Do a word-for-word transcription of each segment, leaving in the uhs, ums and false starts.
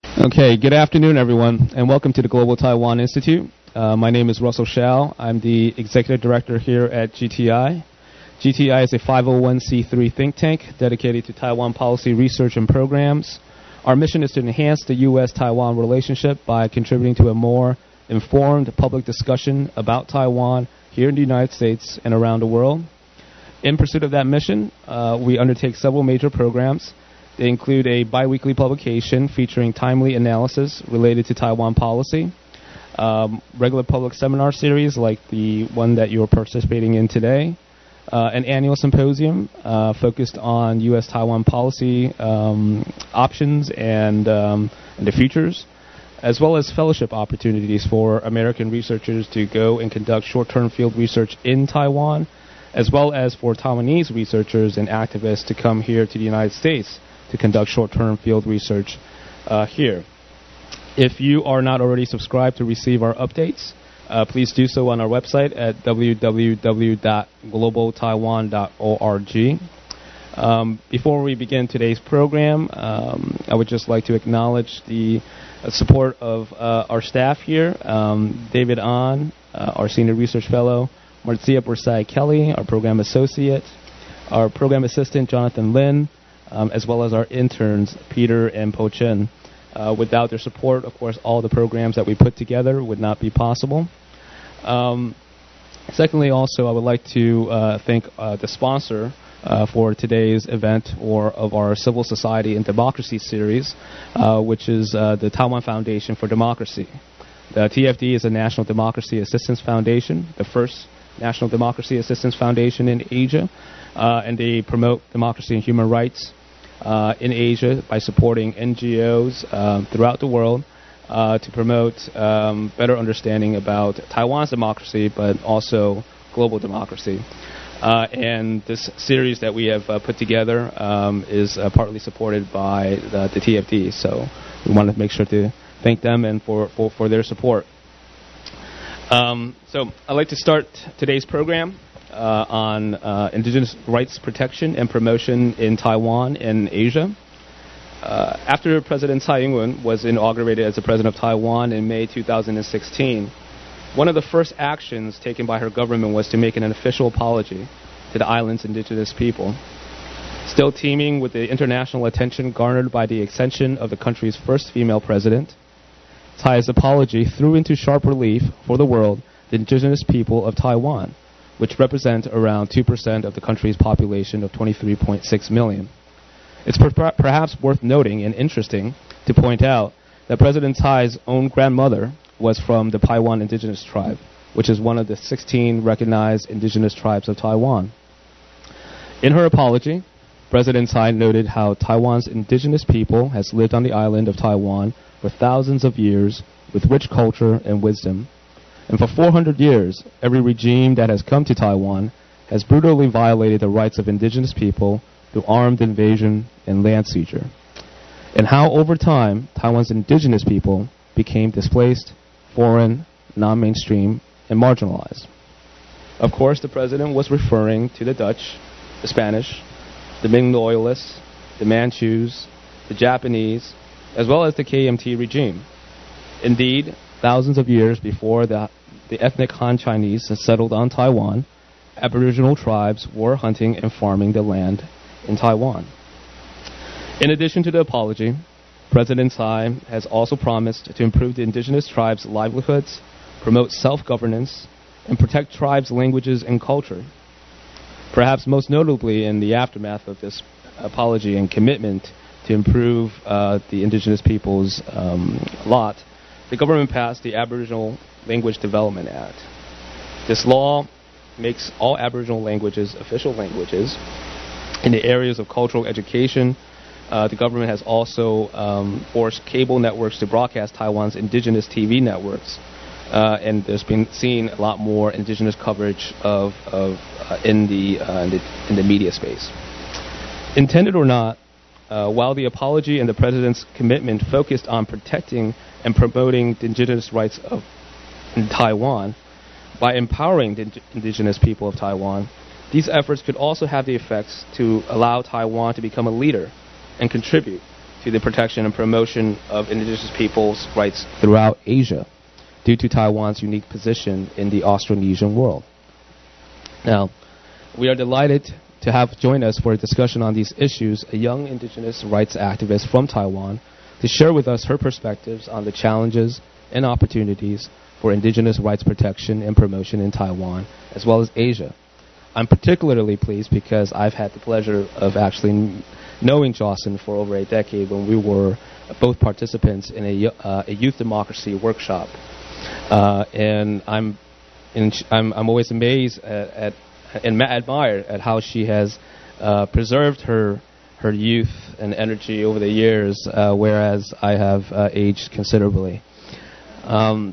Okay, good afternoon, everyone, and welcome to the Global Taiwan Institute. Uh, my name is Russell Shao. I'm the Executive Director here at G T I. G T I is a five oh one c three think tank dedicated to Taiwan policy research and programs. Our mission is to enhance the U S Taiwan relationship by contributing to a more informed public discussion about Taiwan here in the United States and around the world. In pursuit of that mission, uh, we undertake several major programs. They include a biweekly publication featuring timely analysis related to Taiwan policy, um, regular public seminar series like the one that you're participating in today, uh, an annual symposium uh, focused on U S Taiwan policy um, options and, um, and the futures, as well as fellowship opportunities for American researchers to go and conduct short-term field research in Taiwan, as well as for Taiwanese researchers and activists to come here to the United States to conduct short-term field research uh, here. If you are not already subscribed to receive our updates, uh, please do so on our website at w w w dot global taiwan dot org. Um, before we begin today's program, um, I would just like to acknowledge the uh, support of uh, our staff here, um, David Ahn, uh, our Senior Research Fellow, Marcia Bursai Kelly, our Program Associate, our Program Assistant, Jonathan Lin, Um, as well as our interns, Peter and Po Chen. Uh, without their support, of course, all the programs that we put together would not be possible. Um, secondly, also, I would like to uh, thank uh, the sponsor uh, for today's event, or of our Civil Society and Democracy series, uh, which is uh, the Taiwan Foundation for Democracy. The T F D is a National Democracy Assistance Foundation, the first National Democracy Assistance Foundation in Asia, uh, and they promote democracy and human rights Uh, in Asia by supporting N G Os uh, throughout the world uh, to promote um, better understanding about Taiwan's democracy, but also global democracy. Uh, and this series that we have uh, put together um, is uh, partly supported by the, the T F D. So we want to make sure to thank them and for, for, for their support. Um, so I'd like to start today's program Uh, on uh, indigenous rights protection and promotion in Taiwan and Asia. Uh, after President Tsai Ing-wen was inaugurated as the president of Taiwan in May two thousand sixteen, one of the first actions taken by her government was to make an official apology to the island's indigenous people. Still teeming with the international attention garnered by the accession of the country's first female president, Tsai's apology threw into sharp relief for the world the indigenous people of Taiwan, which represent around two percent of the country's population of twenty-three point six million. It's per- perhaps worth noting and interesting to point out that President Tsai's own grandmother was from the Paiwan indigenous tribe, which is one of the sixteen recognized indigenous tribes of Taiwan. In her apology, President Tsai noted how Taiwan's indigenous people has lived on the island of Taiwan for thousands of years with rich culture and wisdom. And for four hundred years, every regime that has come to Taiwan has brutally violated the rights of indigenous people through armed invasion and land seizure. And how, over time, Taiwan's indigenous people became displaced, foreign, non-mainstream, and marginalized. Of course, the president was referring to the Dutch, the Spanish, the Ming Loyalists, the Manchus, the Japanese, as well as the K M T regime. Indeed, thousands of years before the, the ethnic Han Chinese settled on Taiwan, Aboriginal tribes were hunting and farming the land in Taiwan. In addition to the apology, President Tsai has also promised to improve the indigenous tribes' livelihoods, promote self-governance, and protect tribes' languages and culture. Perhaps most notably in the aftermath of this apology and commitment to improve uh, the indigenous people's um, lot, the government passed the Aboriginal Language Development Act. This law makes all Aboriginal languages official languages. In the areas of cultural education, uh, the government has also um, forced cable networks to broadcast Taiwan's indigenous T V networks. Uh, and there's been seen a lot more indigenous coverage of, of uh, in, the, uh, in the in the media space. Intended or not, uh, while the apology and the president's commitment focused on protecting and promoting the indigenous rights of in Taiwan, by empowering the indigenous people of Taiwan, these efforts could also have the effects to allow Taiwan to become a leader and contribute to the protection and promotion of indigenous peoples' rights throughout Asia, due to Taiwan's unique position in the Austronesian world. Now, we are delighted to have join us for a discussion on these issues a young indigenous rights activist from Taiwan to share with us her perspectives on the challenges and opportunities for indigenous rights protection and promotion in Taiwan, as well as Asia. I'm particularly pleased because I've had the pleasure of actually n- knowing Jocelyn for over a decade when we were both participants in a, uh, a youth democracy workshop. Uh, and I'm, in sh- I'm I'm always amazed at, at and ma- admire at how she has uh, preserved her her youth and energy over the years, uh, whereas I have uh, aged considerably. Um,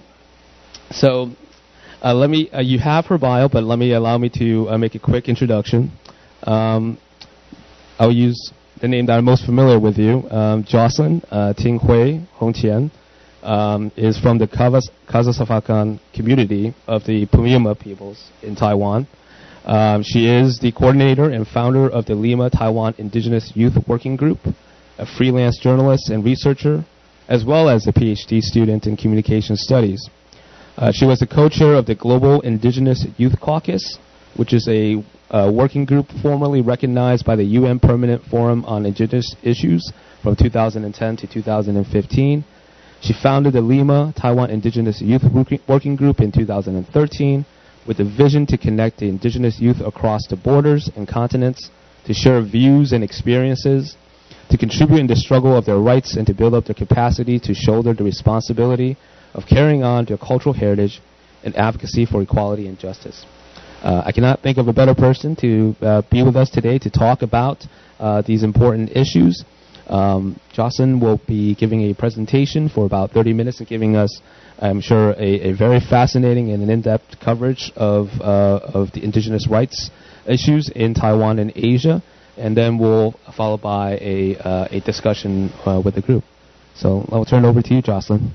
so uh, let me. Uh, you have her bio, but let me allow me to uh, make a quick introduction. Um, I'll use the name that I'm most familiar with you, um, Jocelyn uh, Ting Hui Hongqian. Um, is from the Kazakhstan community of the Puyuma peoples in Taiwan. Um, she is the coordinator and founder of the Lima Taiwan Indigenous Youth Working Group, a freelance journalist and researcher, as well as a PhD student in communication studies. Uh, she was the co-chair of the Global Indigenous Youth Caucus, which is a uh, working group formally recognized by the U N Permanent Forum on Indigenous Issues from two thousand ten to two thousand fifteen. She founded the Lima Taiwan Indigenous Youth Working Group in two thousand thirteen with a vision to connect the indigenous youth across the borders and continents, to share views and experiences, to contribute in the struggle of their rights, and to build up their capacity to shoulder the responsibility of carrying on their cultural heritage and advocacy for equality and justice. Uh, I cannot think of a better person to uh, be with us today to talk about uh, these important issues. Um, Jocelyn will be giving a presentation for about thirty minutes and giving us, I'm sure, a, a very fascinating and an in-depth coverage of uh, of the indigenous rights issues in Taiwan and Asia, and then we'll follow by a uh, a discussion uh, with the group. So I'll turn it over to you, Jocelyn.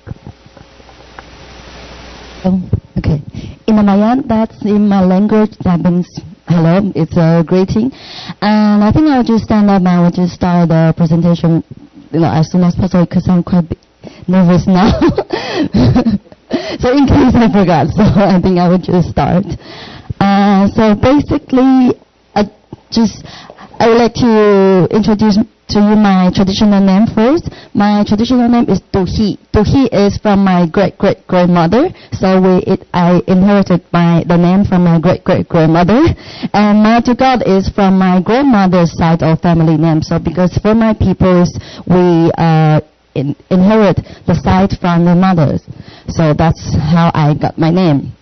Oh, okay. In the Mayan, that's in my language, that means hello, it's a greeting. And I think I'll just stand up and I will just start the presentation, you know, as soon as possible because I'm quite nervous now. So in case I forgot, so I think I would just start. Uh, so basically, I just I would like to introduce to you my traditional name first. My traditional name is Duhi. Duhi is from my great-great-grandmother. So we, it, I inherited my the name from my great-great-grandmother. And my Tugad is from my grandmother's side of family name. So because for my peoples, we uh, in, inherit the side from the mothers. So that's how I got my name.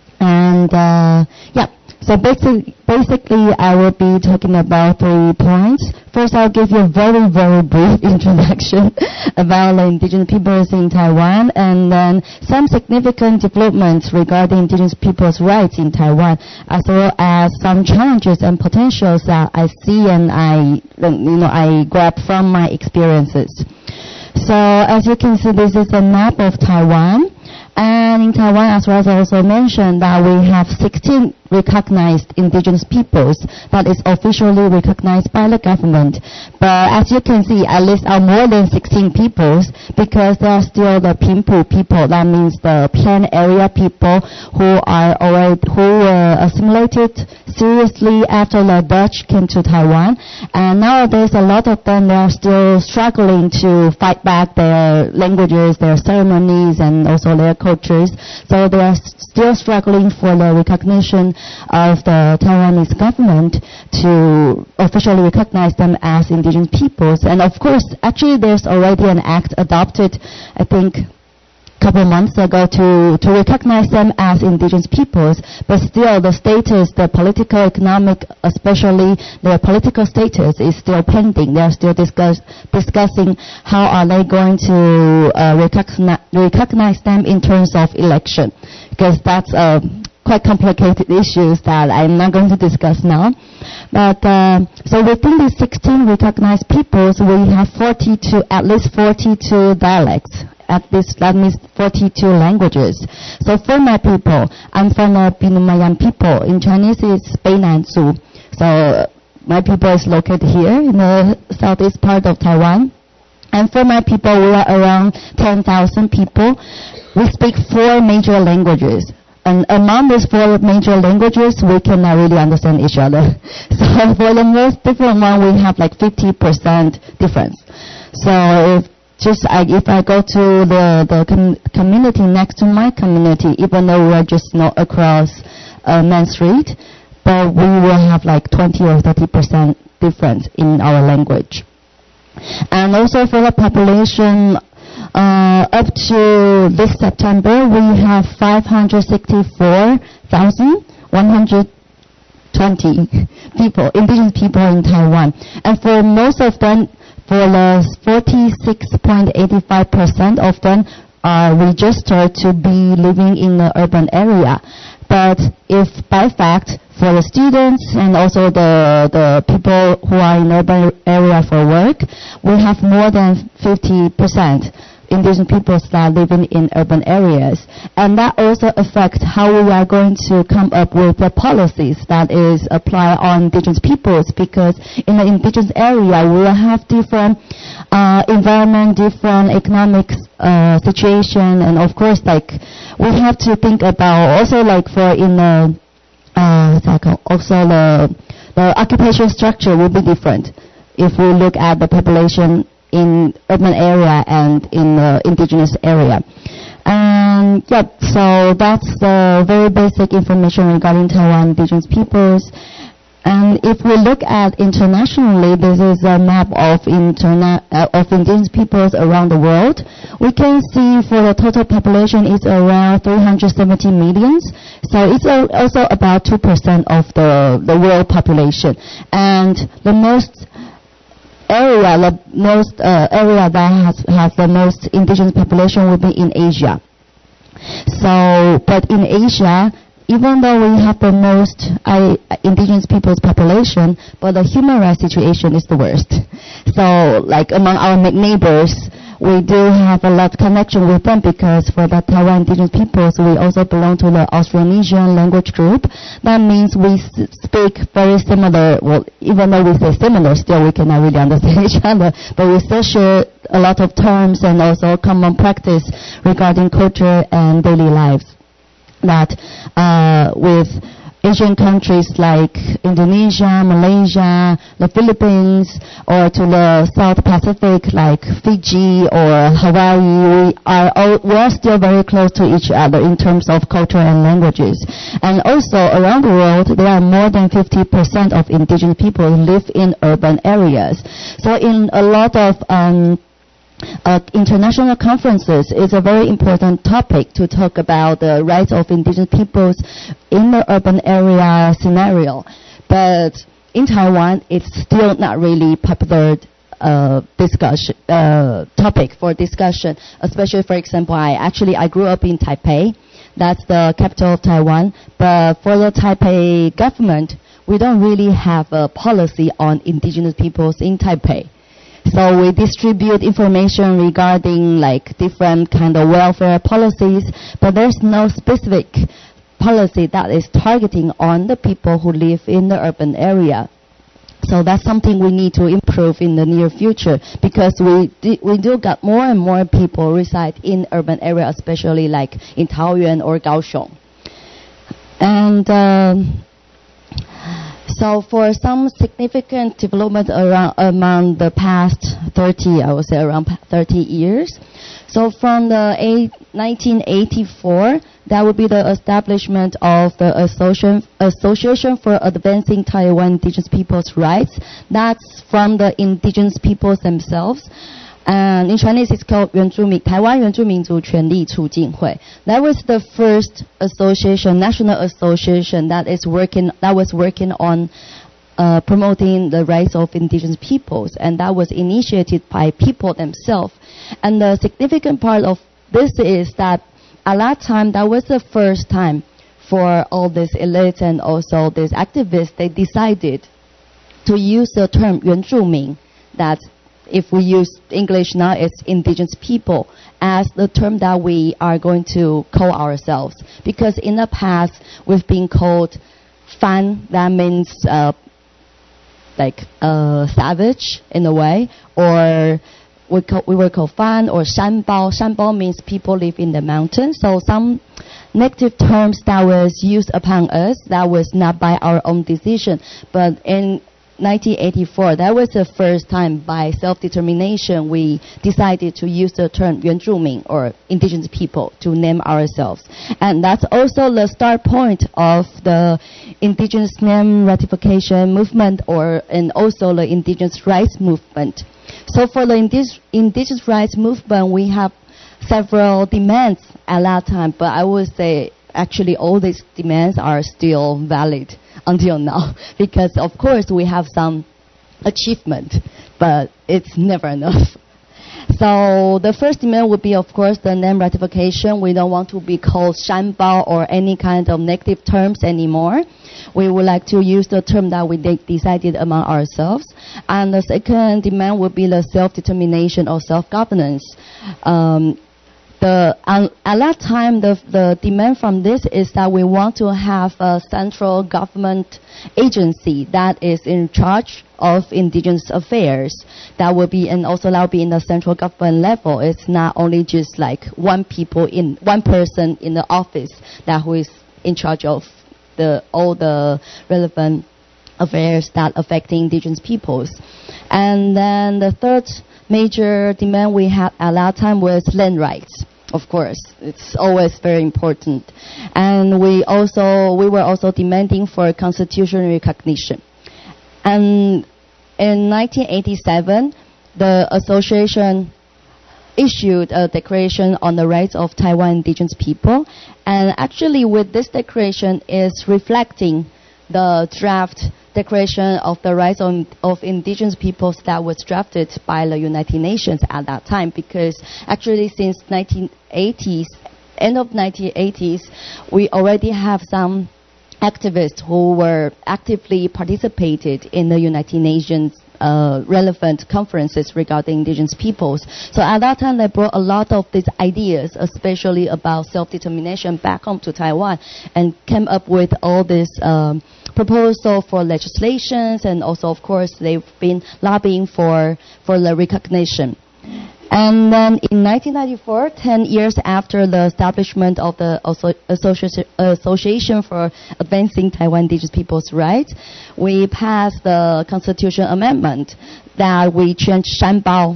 And uh, yeah. So basically, basically, I will be talking about three points. First, I'll give you a very, very brief introduction about the indigenous peoples in Taiwan, and then some significant developments regarding indigenous peoples' rights in Taiwan, as well as some challenges and potentials that I see and I, you know, I grab from my experiences. So, as you can see, this is a map of Taiwan. And in Taiwan, as well as I also mentioned, that we have sixteen recognized indigenous peoples that is officially recognized by the government. But as you can see, I list out more than sixteen peoples because there are still the Pingpu people. That means the plain area people who are already who were assimilated seriously after the Dutch came to Taiwan. And nowadays, a lot of them they are still struggling to fight back their languages, their ceremonies, and also their cultures. So they are still struggling for the recognition of the Taiwanese government to officially recognize them as indigenous peoples. And of course, actually there's already an act adopted, I think, a couple of months ago to, to recognize them as indigenous peoples, but still the status, the political, economic, especially their political status is still pending. They are still discuss, discussing how are they going to uh, recognize, recognize them in terms of election, because that's a quite complicated issues that I'm not going to discuss now. But uh, so within these sixteen recognized peoples, we have forty-two, at least forty-two dialects. At least that means forty-two languages. So for my people, I'm from the Binumayan people. In Chinese, it's Beinanzu. So uh, my people is located here in the southeast part of Taiwan. And for my people, we are around ten thousand people. We speak four major languages. And among these four major languages, we cannot really understand each other. So for the most different one, we have like fifty percent difference. So if just I, if I go to the, the com- community next to my community, even though we are just not across uh, Main Street, but we will have like twenty or thirty percent difference in our language. And also for the population, Uh, up to this September, we have five hundred sixty-four thousand one hundred twenty people, indigenous people in Taiwan. And for most of them, for the forty-six point eight five percent of them are registered to be living in the urban area. But if by fact, for the students and also the, the people who are in urban area for work, we have more than fifty percent indigenous people that are living in urban areas. And that also affects how we are going to come up with the policies that is applied on indigenous peoples, because in the indigenous area, we will have different uh, environment, different economic uh, situation, and of course, like, we have to think about also like for in the, uh, what's that called? Also the, the occupation structure will be different if we look at the population in urban area and in the indigenous area. And yeah, so that's the very basic information regarding Taiwan indigenous peoples. And if we look at internationally, this is a map of, interna- uh, of indigenous peoples around the world. We can see for the total population is around three hundred seventy millions. So it's also about two percent of the, the world population. And the most area, the most uh, area that has, has the most indigenous population will be in Asia. So, but in Asia, even though we have the most uh, indigenous people's population, but the human rights situation is the worst. So, like among our neighbors, we do have a lot of connection with them, because for the Taiwan indigenous peoples, we also belong to the Austronesian language group. That means we s- speak very similar, well, even though we say similar, still we cannot really understand each other, but we still share a lot of terms and also common practice regarding culture and daily lives. That uh, with Asian countries like Indonesia, Malaysia, the Philippines, or to the South Pacific like Fiji or Hawaii, we are all, we are still very close to each other in terms of culture and languages. And also around the world, there are more than fifty percent of indigenous people who live in urban areas. So in a lot of um, Uh, international conferences is a very important topic to talk about the rights of indigenous peoples in the urban area scenario. But in Taiwan, it's still not really popular uh, discussion uh, topic for discussion. Especially, for example, I actually I grew up in Taipei. That's the capital of Taiwan. But for the Taipei government, we don't really have a policy on indigenous peoples in Taipei. So we distribute information regarding like different kind of welfare policies, but there's no specific policy that is targeting on the people who live in the urban area. So that's something we need to improve in the near future, because we do, we do got more and more people reside in urban area, especially like in Taoyuan or Kaohsiung. And um, so for some significant development around among the past thirty, I would say around thirty years. So from the nineteen eighty-four, that would be the establishment of the Association, Association for Advancing Taiwan Indigenous People's Rights. That's from the indigenous peoples themselves. And in Chinese, it's called 原住民, 台湾原住民族权利促进会. That was the first association, national association that is working, that was working on uh, promoting the rights of indigenous peoples, and that was initiated by people themselves. And the significant part of this is that at that time, that was the first time for all these elites and also these activists, they decided to use the term 原住民, that if we use English now, it's indigenous people, as the term that we are going to call ourselves. Because in the past, we've been called fan, that means uh, like uh, savage in a way, or we, call, we were called Fan or Shanbao. Shanbao means people live in the mountains. So some negative terms that was used upon us, that was not by our own decision. But in nineteen eighty-four, that was the first time by self-determination we decided to use the term 原住民 or indigenous people to name ourselves. And that's also the start point of the indigenous name ratification movement or and also the indigenous rights movement. So for the indig- indigenous rights movement, we have several demands at that time, but I would say actually all these demands are still valid until now, because of course we have some achievement, but it's never enough. So the first demand would be, of course, the name ratification. We don't want to be called Shanbao or any kind of negative terms anymore. We would like to use the term that we de- decided among ourselves. And the second demand would be the self-determination or self-governance. Um, The, uh, at that time, the, the demand from this is that we want to have a central government agency that is in charge of indigenous affairs. That will be, and also that will be in the central government level. It's not only just like one people in, one person in the office that who is in charge of the, all the relevant affairs that affect the indigenous peoples. And then the third major demand we had at that time was land rights. Of course, it's always very important. And we also, we were also demanding for constitutional recognition. And in nineteen eighty-seven, the association issued a declaration on the rights of Taiwan indigenous people. And actually with this declaration is reflecting the draft Declaration of the Rights of, of Indigenous Peoples that was drafted by the United Nations at that time, because actually since nineteen eighties, end of nineteen eighties, we already have some activists who were actively participated in the United Nations uh, relevant conferences regarding indigenous peoples. So at that time, they brought a lot of these ideas, especially about self-determination, back home to Taiwan, and came up with all this um, proposal for legislations, and also, of course, they've been lobbying for for the recognition. And then in nineteen ninety-four, ten years after the establishment of the Associ- Association for Advancing Taiwan Indigenous People's Rights, we passed the Constitution Amendment that we changed Shanbao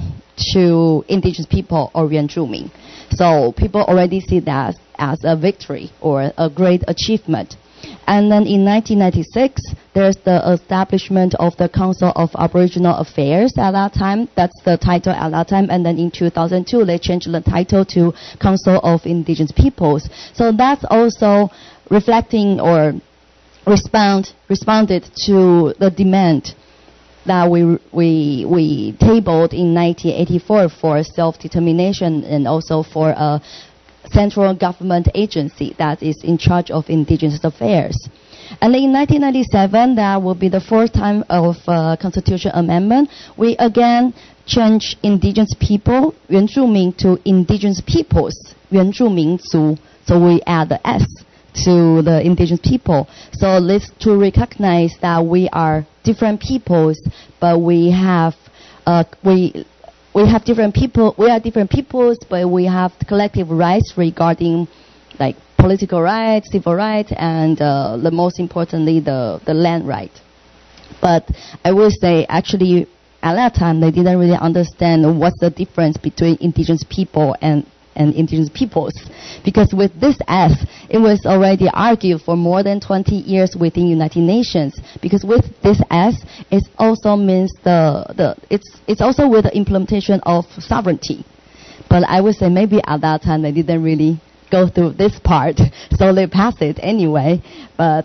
to indigenous people or 原住民. So people already see that as a victory or a great achievement. And then in nineteen ninety-six, there's the establishment of the Council of Aboriginal Affairs at that time. That's the title at that time. And then in two thousand two, they changed the title to Council of Indigenous Peoples. So that's also reflecting or respond responded to the demand that we we we tabled in nineteen eighty-four for self-determination and also for a central government agency that is in charge of indigenous affairs. And in nineteen ninety-seven, that will be the fourth time of uh, Constitution Amendment. We again changed indigenous people, 原住民 to indigenous peoples, 原住民族. So we add the S to the indigenous people. So this to recognize that we are different peoples, but we have uh, we. We have different people. We are different peoples, but we have collective rights regarding, like political rights, civil rights, and uh, the most importantly, the the land right. But I would say, actually, at that time, they didn't really understand what's the difference between indigenous people and and indigenous peoples, because with this S, it was already argued for more than twenty years within United Nations. Because with this S, it also means the the it's it's also with the implementation of sovereignty. But I would say maybe at that time they didn't really go through this part, so they passed it anyway. But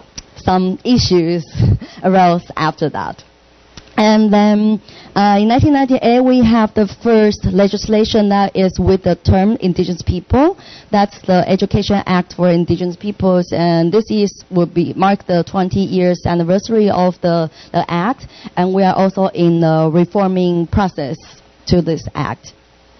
some issues arose after that. And then uh, in nineteen ninety-eight, we have the first legislation that is with the term indigenous people. That's the Education Act for Indigenous Peoples, and this is will be mark the twenty years anniversary of the, the act. And we are also in the reforming process to this act.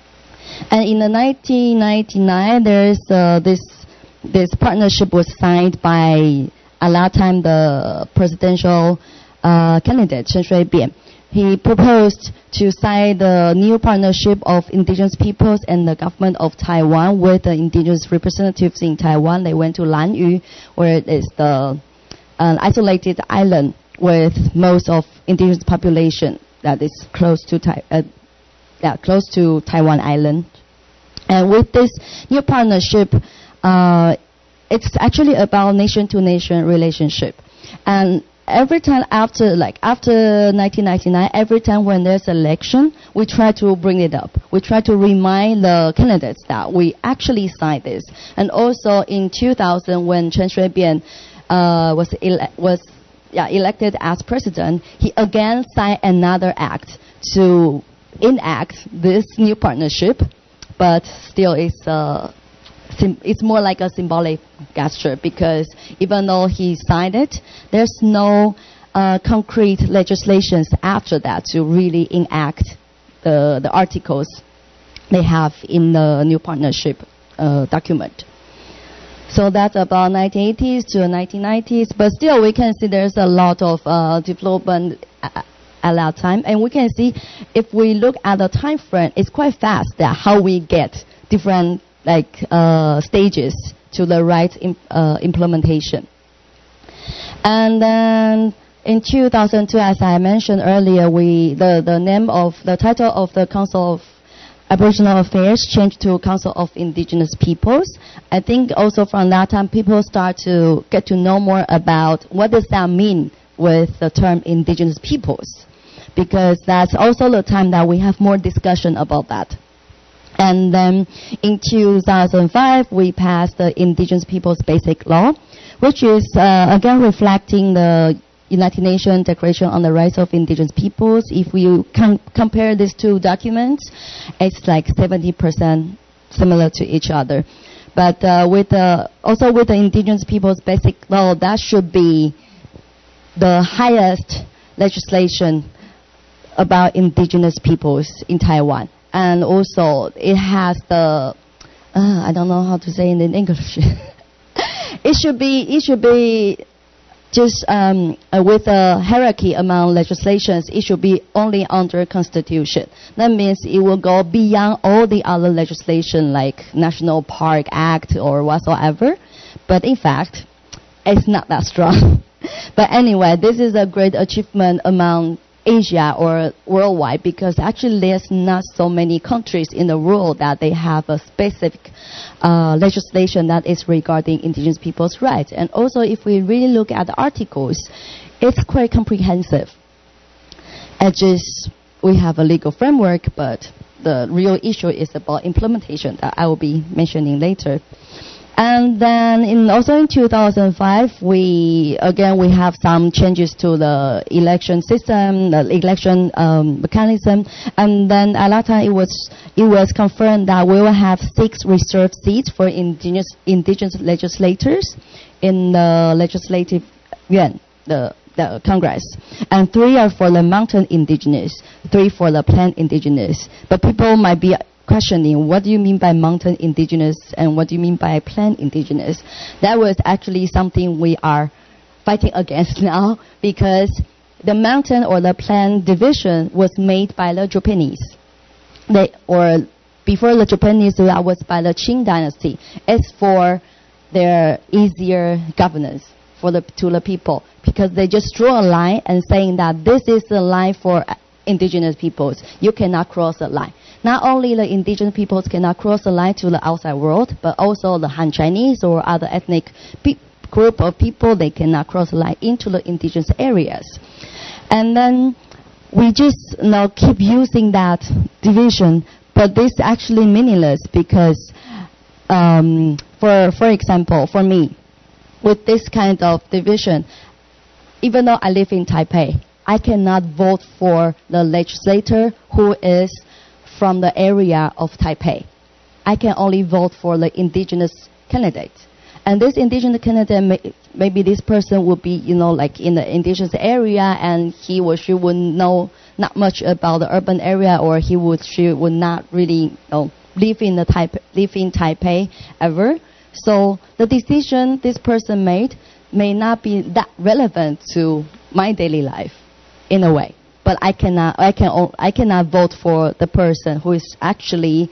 And in the nineteen ninety-nine, there's uh, this this partnership was signed by at that time the presidential Uh, candidate Chen Shui-bian he proposed to sign the new partnership of indigenous peoples and the government of Taiwan with the indigenous representatives in Taiwan. They went to Lanyu, where it is the an isolated island with most of indigenous population that is close to Tai- uh, yeah, close to Taiwan Island. And with this new partnership, uh, it's actually about nation-to-nation relationship. And every time after, like after nineteen ninety-nine, every time when there's election, we try to bring it up. We try to remind the candidates that we actually signed this. And also in two thousand, when Chen Shui-bian uh, was ele- was yeah, elected as president, he again signed another act to enact this new partnership, but still it's uh, sim- it's more like a symbolic gesture, because even though he signed it, there's no uh, concrete legislations after that to really enact the the articles they have in the new partnership uh, document. So that's about nineteen eighties to nineteen nineties, but still we can see there's a lot of uh, development at, at that time, and we can see if we look at the time frame, it's quite fast that how we get different like uh, stages to the right imp- uh, implementation. And then in two thousand two, as I mentioned earlier, we the, the name of the title of the Council of Aboriginal Affairs changed to Council of Indigenous Peoples. I think also from that time, people start to get to know more about what does that mean with the term Indigenous Peoples, because that's also the time that we have more discussion about that. And then in two thousand five, we passed the Indigenous Peoples Basic Law, which is uh, again reflecting the United Nations Declaration on the Rights of Indigenous Peoples. If we com- compare these two documents, it's like seventy percent similar to each other. But uh, with the, also with the Indigenous Peoples Basic Law, that should be the highest legislation about indigenous peoples in Taiwan. And also it has the, uh, I don't know how to say it in English. it should be, it should be just um, uh, with a hierarchy among legislations, it should be only under Constitution. That means it will go beyond all the other legislation like National Park Act or whatsoever. But in fact, it's not that strong. But anyway, this is a great achievement among Asia or worldwide, because actually there's not so many countries in the world that they have a specific uh, legislation that is regarding indigenous people's rights. And also if we really look at the articles, it's quite comprehensive. It's just we have a legal framework, but the real issue is about implementation that I will be mentioning later. And then in, also in two thousand five, we again we have some changes to the election system, the election um, mechanism, and then at that time it was it was confirmed that we will have six reserved seats for indigenous indigenous legislators in the legislative yuan, the the Congress, and three are for the mountain indigenous, three for the plain indigenous. But people might be questioning, what do you mean by mountain indigenous and what do you mean by plain indigenous? That was actually something we are fighting against now, because the mountain or the plain division was made by the Japanese. They, or before the Japanese, that was by the Qing dynasty. It's for their easier governance for the, to the people, because they just draw a line and saying that this is the line for indigenous peoples. You cannot cross the line. Not only the indigenous peoples cannot cross the line to the outside world, but also the Han Chinese or other ethnic pe- group of people, they cannot cross the line into the indigenous areas. And then we just you know, keep using that division, but this is actually meaningless, because um, for for example, for me, with this kind of division, even though I live in Taipei, I cannot vote for the legislator who is from the area of Taipei. I can only vote for the indigenous candidate. And this indigenous candidate, may, maybe this person would be, you know, like in the indigenous area, and he or she would know not much about the urban area, or he would she would not really, you know, live in the Taipei, live in Taipei ever. So the decision this person made may not be that relevant to my daily life, in a way. but I cannot, I can, o- I cannot vote for the person who is actually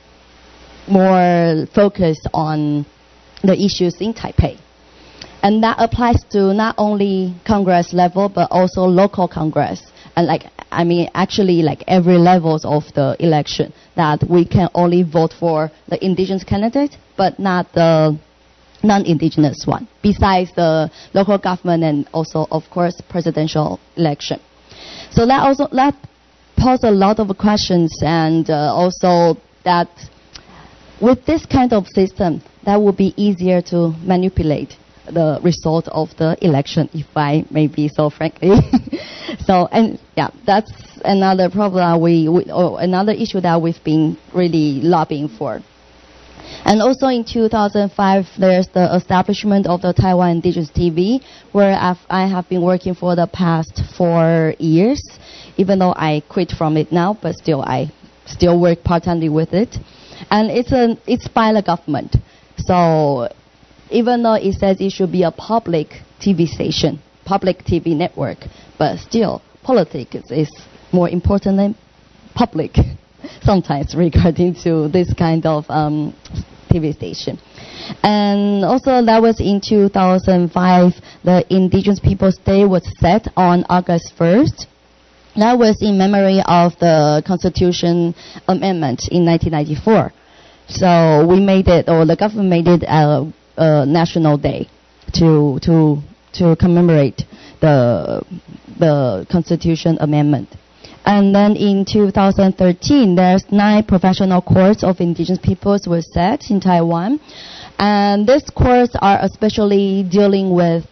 more focused on the issues in Taipei. And that applies to not only Congress level, but also local Congress. And like, I mean, actually like every levels of the election, that we can only vote for the indigenous candidate, but not the non-indigenous one, besides the local government and also, of course, presidential election. So that also, that poses a lot of questions, and uh, also that with this kind of system, that would be easier to manipulate the result of the election, if I may be so frankly. So, and yeah, that's another problem we, we, or another issue that we've been really lobbying for. And also in two thousand five, there's the establishment of the Taiwan Indigenous T V, where I've, I have been working for the past four years, even though I quit from it now, but still I still work part-timely with it. And it's, a, it's by the government. So even though it says it should be a public T V station, public T V network, but still politics is more important than public sometimes regarding to this kind of um, T V station. And also that was in two thousand five, the Indigenous Peoples Day was set on August first. That was in memory of the Constitution Amendment in nineteen ninety-four. So we made it, or the government made it a, a national day to to to commemorate the the Constitution Amendment. And then in two thousand thirteen, there's nine professional courts of indigenous peoples were set in Taiwan. And these courts are especially dealing with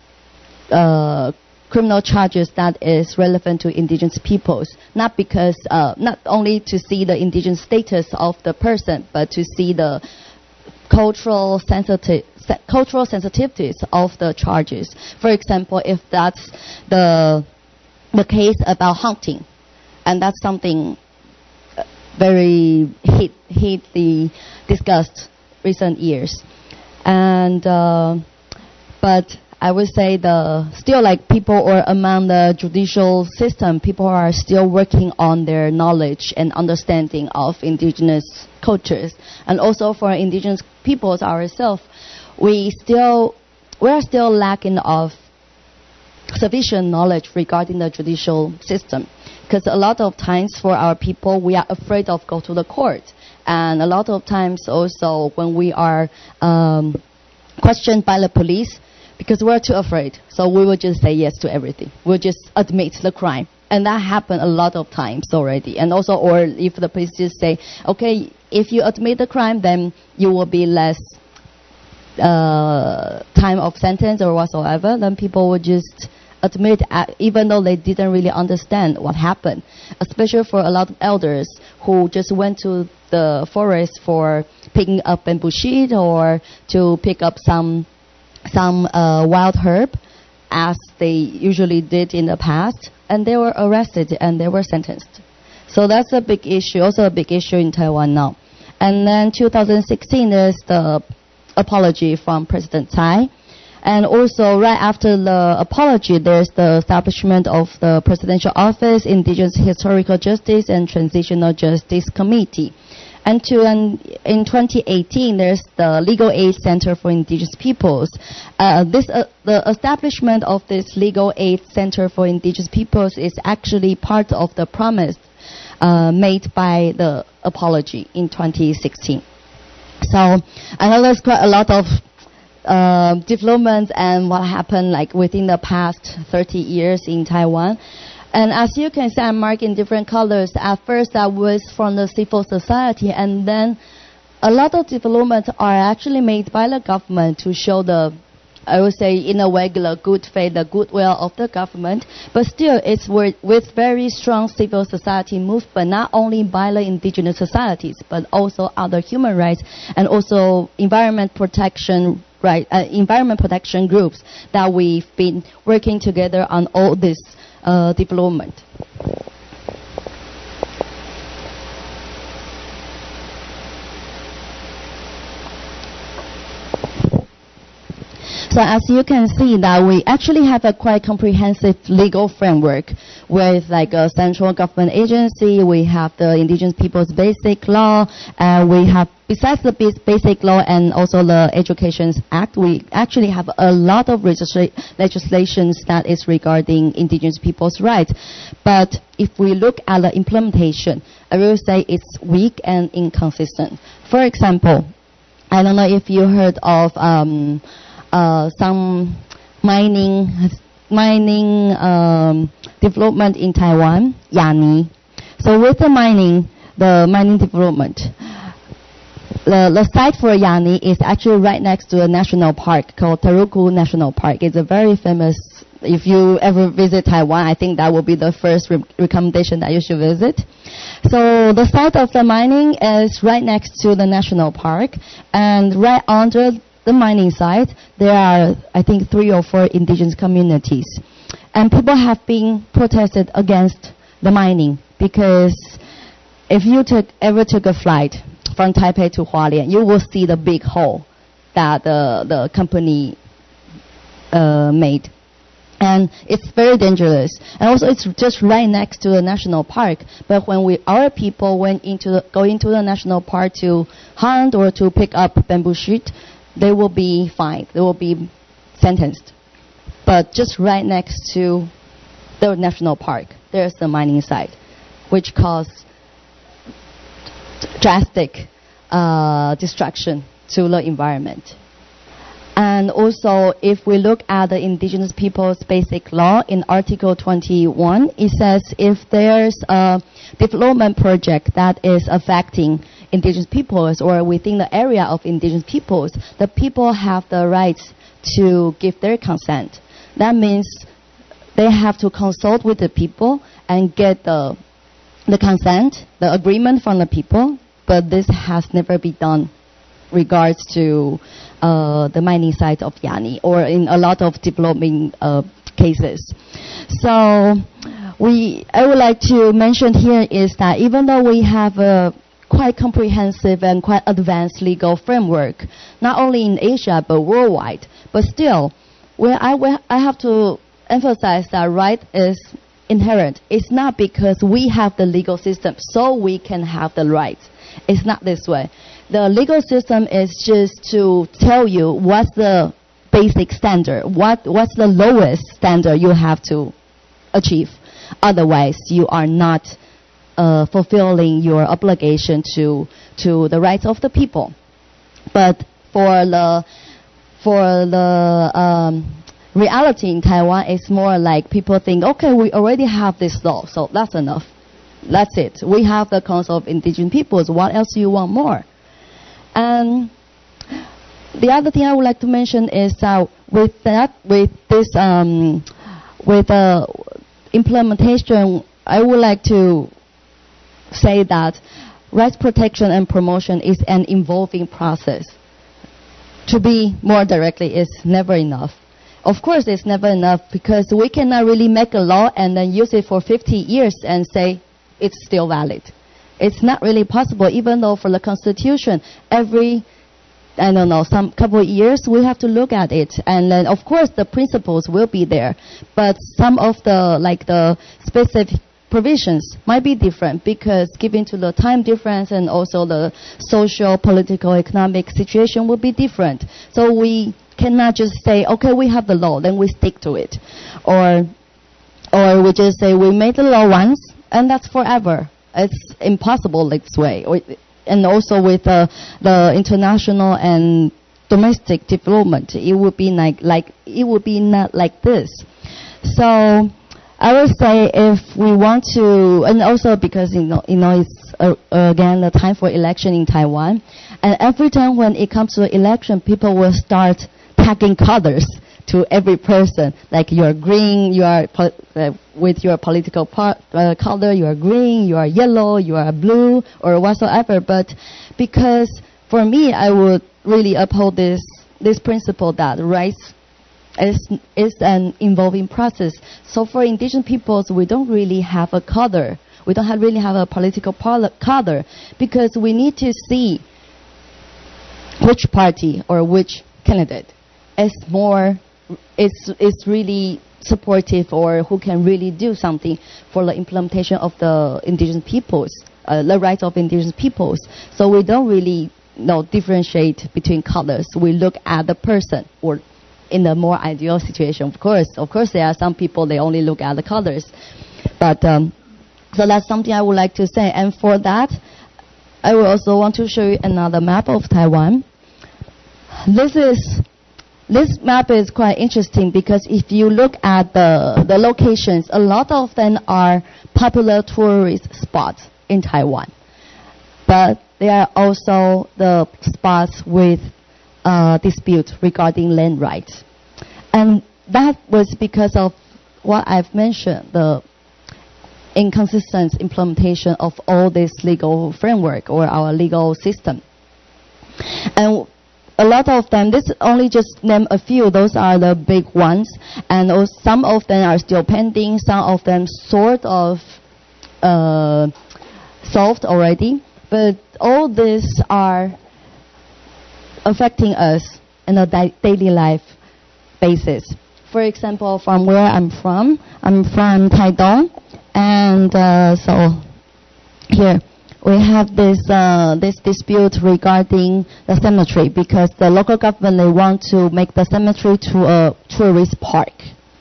uh, criminal charges that is relevant to indigenous peoples, not because, uh, not only to see the indigenous status of the person, but to see the cultural sensitive cultural sensitivities of the charges. For example, if that's the the case about hunting, and that's something very heat, heatedly discussed recent years. And uh, but I would say the still like people or among the judicial system, people are still working on their knowledge and understanding of indigenous cultures, and also for indigenous peoples ourselves, we still we are still lacking of sufficient knowledge regarding the judicial system. Because a lot of times for our people, we are afraid of go to the court. And a lot of times also when we are um, questioned by the police, because we're too afraid, so we will just say yes to everything. We'll just admit the crime. And that happened a lot of times already. And also, or if the police just say, okay, if you admit the crime, then you will be less uh, time of sentence or whatsoever, then people would just admit, uh, even though they didn't really understand what happened. Especially for a lot of elders who just went to the forest for picking up bamboo sheet or to pick up some some uh, wild herb, as they usually did in the past, and they were arrested and they were sentenced. So that's a big issue, also a big issue in Taiwan now. And then two thousand sixteen, there's the apology from President Tsai. And also right after the apology, there's the establishment of the Presidential Office, Indigenous Historical Justice and Transitional Justice Committee. And to, um, in twenty eighteen, there's the Legal Aid Center for Indigenous Peoples. Uh, this, uh, the establishment of this Legal Aid Center for Indigenous Peoples is actually part of the promise uh, made by the apology in twenty sixteen. So I know there's quite a lot of uh, developments and what happened like within the past thirty years in Taiwan. And as you can see, I'm marking different colors. At first, that was from the civil society, and then a lot of developments are actually made by the government to show the, I would say, in a regular good faith, the goodwill of the government. But still, it's with, with very strong civil society movement, not only by the indigenous societies, but also other human rights and also environment protection, right, uh, environment protection groups that we've been working together on all this Uh, development. So as you can see that we actually have a quite comprehensive legal framework with like a central government agency, we have the Indigenous Peoples Basic Law, and we have, besides the Basic Law and also the Education Act, we actually have a lot of legisla- legislations that is regarding Indigenous people's rights. But if we look at the implementation, I will say it's weak and inconsistent. For example, I don't know if you heard of um, uh, some mining mining um, development in Taiwan, Yani. So with the mining, the mining development, the, the site for Yani is actually right next to a national park called Taruku National Park. It's a very famous. If you ever visit Taiwan, I think that will be the first re- recommendation that you should visit. So the site of the mining is right next to the national park, and right under the mining site, there are, I think, three or four indigenous communities. And people have been protested against the mining because if you took, ever took a flight from Taipei to Hualien, you will see the big hole that the, the company uh, made. And it's very dangerous. And also it's just right next to the national park. But when we, our people went into the, go into the national park to hunt or to pick up bamboo shoot, they will be fined. They will be sentenced. But just right next to the national park, there's the mining site, which caused drastic uh, destruction to the environment. And also, if we look at the Indigenous Peoples Basic Law in Article twenty-one, it says if there's a development project that is affecting Indigenous peoples or within the area of Indigenous peoples, the people have the right to give their consent. That means they have to consult with the people and get the, the consent, the agreement from the people, but this has never been done regards to uh, the mining site of Yani or in a lot of developing uh, cases. So we, I would like to mention here is that even though we have a quite comprehensive and quite advanced legal framework, not only in Asia but worldwide, but still, where I, where I have to emphasize that right is inherent. It's not because we have the legal system so we can have the rights. It's not this way. The legal system is just to tell you what's the basic standard, what what's the lowest standard you have to achieve. Otherwise, you are not uh, fulfilling your obligation to to the rights of the people. But for the for the um, reality in Taiwan, it's more like people think, okay, we already have this law, so that's enough. That's it. We have the Council of Indigenous Peoples. What else do you want more? And the other thing I would like to mention is that with that, with this, um, with the implementation, I would like to say that rights protection and promotion is an evolving process. To be more directly, is never enough. Of course, it's never enough because we cannot really make a law and then use it for fifty years and say it's still valid. It's not really possible, even though for the Constitution, every, I don't know, some couple of years, we have to look at it. And then, of course, the principles will be there. But some of the, like the specific provisions might be different because given to the time difference and also the social, political, economic situation will be different. So we cannot just say, okay, we have the law, then we stick to it. Or, or we just say, we made the law once, and that's forever. It's impossible this way. And also with uh, the international and domestic development, it would be like, like it would be not like this. So I would say if we want to, and also because you know, you know it's uh, again the time for election in Taiwan, and every time when it comes to election, people will start tagging colors to every person, like you are green, you are po- uh, with your political part, uh, color, you are green, you are yellow, you are blue, or whatsoever. But because for me, I would really uphold this this principle that rights is is an evolving process. So for indigenous peoples, we don't really have a color. We don't have really have a political par- color because we need to see which party or which candidate is more, is, is really supportive, or who can really do something for the implementation of the indigenous peoples, uh, the rights of indigenous peoples. So we don't really you know, differentiate between colors. We look at the person, or in the more ideal situation, of course. Of course, there are some people, they only look at the colors. But, um, so that's something I would like to say. And for that, I will also want to show you another map of Taiwan. This is, this map is quite interesting because if you look at the, the locations, a lot of them are popular tourist spots in Taiwan. But there are also the spots with uh, dispute regarding land rights. And that was because of what I've mentioned, the inconsistent implementation of all this legal framework or our legal system. And a lot of them, this only just name a few, those are the big ones, and also some of them are still pending, some of them sort of uh, solved already, but all these are affecting us on a di- daily life basis. For example, from where I'm from, I'm from Taidong. And uh, so here we have this uh, this dispute regarding the cemetery because the local government, they want to make the cemetery to a tourist park.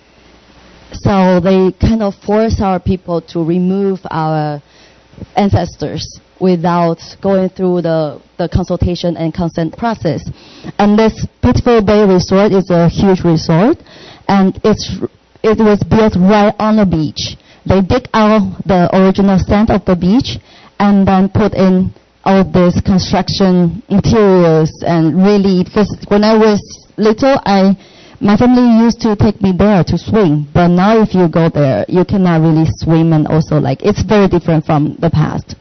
So they kind of force our people to remove our ancestors without going through the, the consultation and consent process. And this Peaceful Bay Resort is a huge resort, and it's it was built right on the beach. They dig out the original sand of the beach and then put in all these construction materials, and really, because when I was little, I my family used to take me there to swim. But now if you go there, you cannot really swim, and also like it's very different from the past.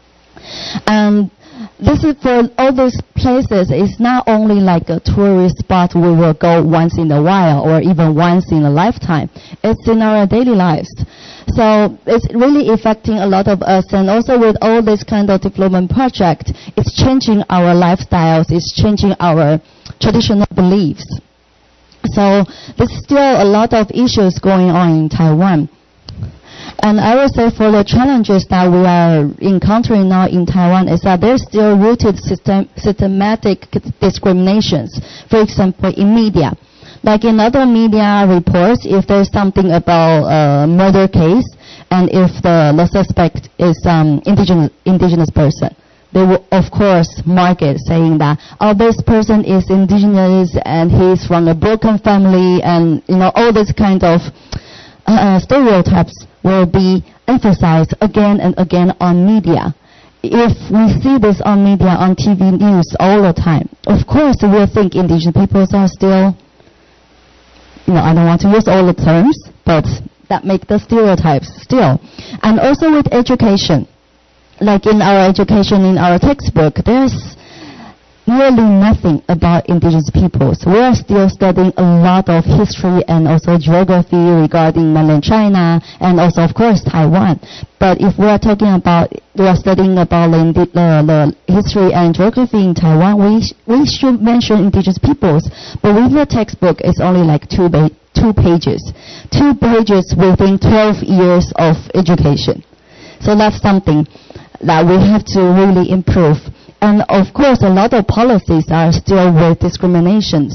And this is for all these places. It's not only like a tourist spot we will go once in a while or even once in a lifetime. It's in our daily lives. So it's really affecting a lot of us, and also with all this kind of development project, it's changing our lifestyles, it's changing our traditional beliefs. So there's still a lot of issues going on in Taiwan. And I would say for the challenges that we are encountering now in Taiwan is that there's still rooted system, systematic discriminations. For example, in media. Like in other media reports, if there's something about a murder case, and if the, the suspect is um, indigenous indigenous person, they will of course mark it saying that, oh, this person is indigenous and he's from a broken family, and you know all this kind of uh, stereotypes will be emphasized again and again on media. If we see this on media, on T V news all the time, of course we'll think indigenous peoples are still, you know, I don't want to use all the terms, but that make the stereotypes still. And also with education, like in our education, in our textbook, there's nearly nothing about indigenous peoples. We are still studying a lot of history and also geography regarding mainland China and also, of course, Taiwan. But if we are talking about, we are studying about the, the, the history and geography in Taiwan, we, sh- we should mention indigenous peoples. But with the textbook, it's only like two, ba- two pages. Two pages within twelve years of education. So that's something that we have to really improve. And of course, a lot of policies are still with discriminations.